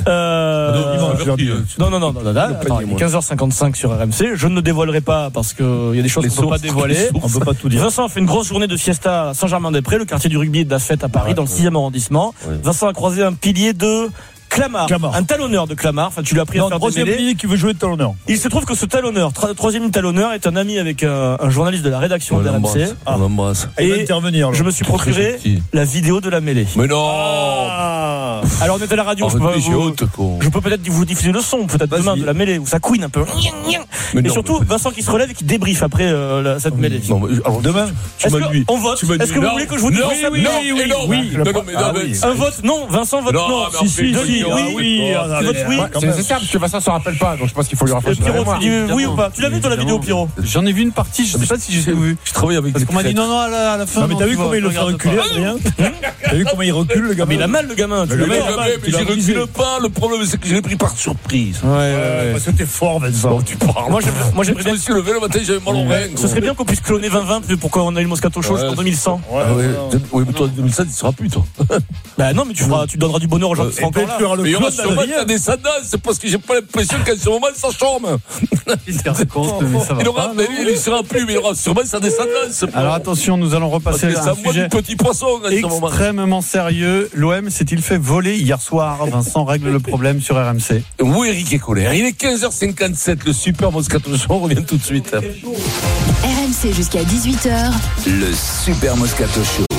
[SPEAKER 6] non, non, non, non, non, attends, il est quinze heures cinquante-cinq sur R M C. Je ne le dévoilerai pas parce qu'il y a des choses qu'on ne peut pas dévoiler. On peut pas tout dire. Vincent a fait une grosse journée de fiesta à Saint-Germain-des-Prés, le quartier du rugby et de la fête à Paris, dans le sixième arrondissement. Vincent a croisé un pilier de Clamart, Clamart, un talonneur de Clamart. Enfin, tu lui as appris non, à faire
[SPEAKER 7] troisième ligne qui veut jouer de talonneur.
[SPEAKER 6] Il se trouve que ce talonneur, tra- troisième talonneur, est un ami avec un, un journaliste de la rédaction de R M C.
[SPEAKER 3] On l'embrasse.
[SPEAKER 6] Et
[SPEAKER 7] il va intervenir.
[SPEAKER 6] Je me suis procuré la vidéo de la mêlée.
[SPEAKER 3] Mais non.
[SPEAKER 6] Ah. Alors on est à la radio. Je peux, vous,
[SPEAKER 3] haute,
[SPEAKER 6] je peux peut-être vous diffuser le son, peut-être Vas-y. demain de la mêlée où ça couine un peu. Mais et non, surtout mais... Vincent qui se relève et qui débriefe après euh, la, cette mêlée.
[SPEAKER 3] Non, mais, alors demain, tu m'as dit.
[SPEAKER 6] On vote. Est-ce que vous voulez que je vous dise ça?
[SPEAKER 3] Oui, oui, oui.
[SPEAKER 6] Un vote non. Vincent vote non.
[SPEAKER 3] Si, si,
[SPEAKER 6] oui. Oui,
[SPEAKER 5] c'est nécessaire parce que Vincent se rappelle pas, donc je pense qu'il faut lui rafraîchir.
[SPEAKER 6] Pierrot, tu dis oui ou pas? Tu l'as vu toi la vidéo, Pierrot?
[SPEAKER 4] J'en ai vu une partie, je sais pas si j'ai tout vu.
[SPEAKER 3] Je travaille avec.
[SPEAKER 4] Parce qu'on m'a dit non, non, à la, à la fin.
[SPEAKER 7] Non, mais t'as vu comment il le fait reculer, Adrien? T'as vu comment il recule, le gamin?
[SPEAKER 6] Mais il a mal, le gamin.
[SPEAKER 3] Le gamin, mais je recule pas. Le problème, c'est que je l'ai pris par surprise.
[SPEAKER 6] Ouais, ouais.
[SPEAKER 7] Parce que t'es fort, Vincent.
[SPEAKER 3] Tu parles. Moi,
[SPEAKER 6] moi, j'aimerais
[SPEAKER 3] bien. Je me suis levé le matin, j'avais mal au rein.
[SPEAKER 6] Ce serait bien qu'on puisse cloner vingt vingt pour qu'on ait le Moscato Show jusqu'en deux mille cent.
[SPEAKER 3] Oui, mais toi, deux mille sept, il sera plus, toi.
[SPEAKER 6] Bah non, mais tu feras, tu donneras du bonheur aux gens qui seront encore là.
[SPEAKER 3] Mais il y aura sûrement ta descendance, c'est parce que j'ai pas l'impression qu'à ce moment, ça charme.
[SPEAKER 4] Il
[SPEAKER 3] aura, mais il ne sera plus, mais il aura sûrement sa descendance.
[SPEAKER 4] Alors attention, nous allons repasser à un sujet
[SPEAKER 3] petit poisson
[SPEAKER 4] extrêmement sérieux. L'O M s'est-il fait voler hier soir? Vincent règle le problème sur R M C.
[SPEAKER 3] Oui, Eric est colère. Il est quinze heures cinquante-sept, le super Moscato Show, on revient tout de suite.
[SPEAKER 1] R M C jusqu'à dix-huit heures.
[SPEAKER 2] Le super Moscato Show.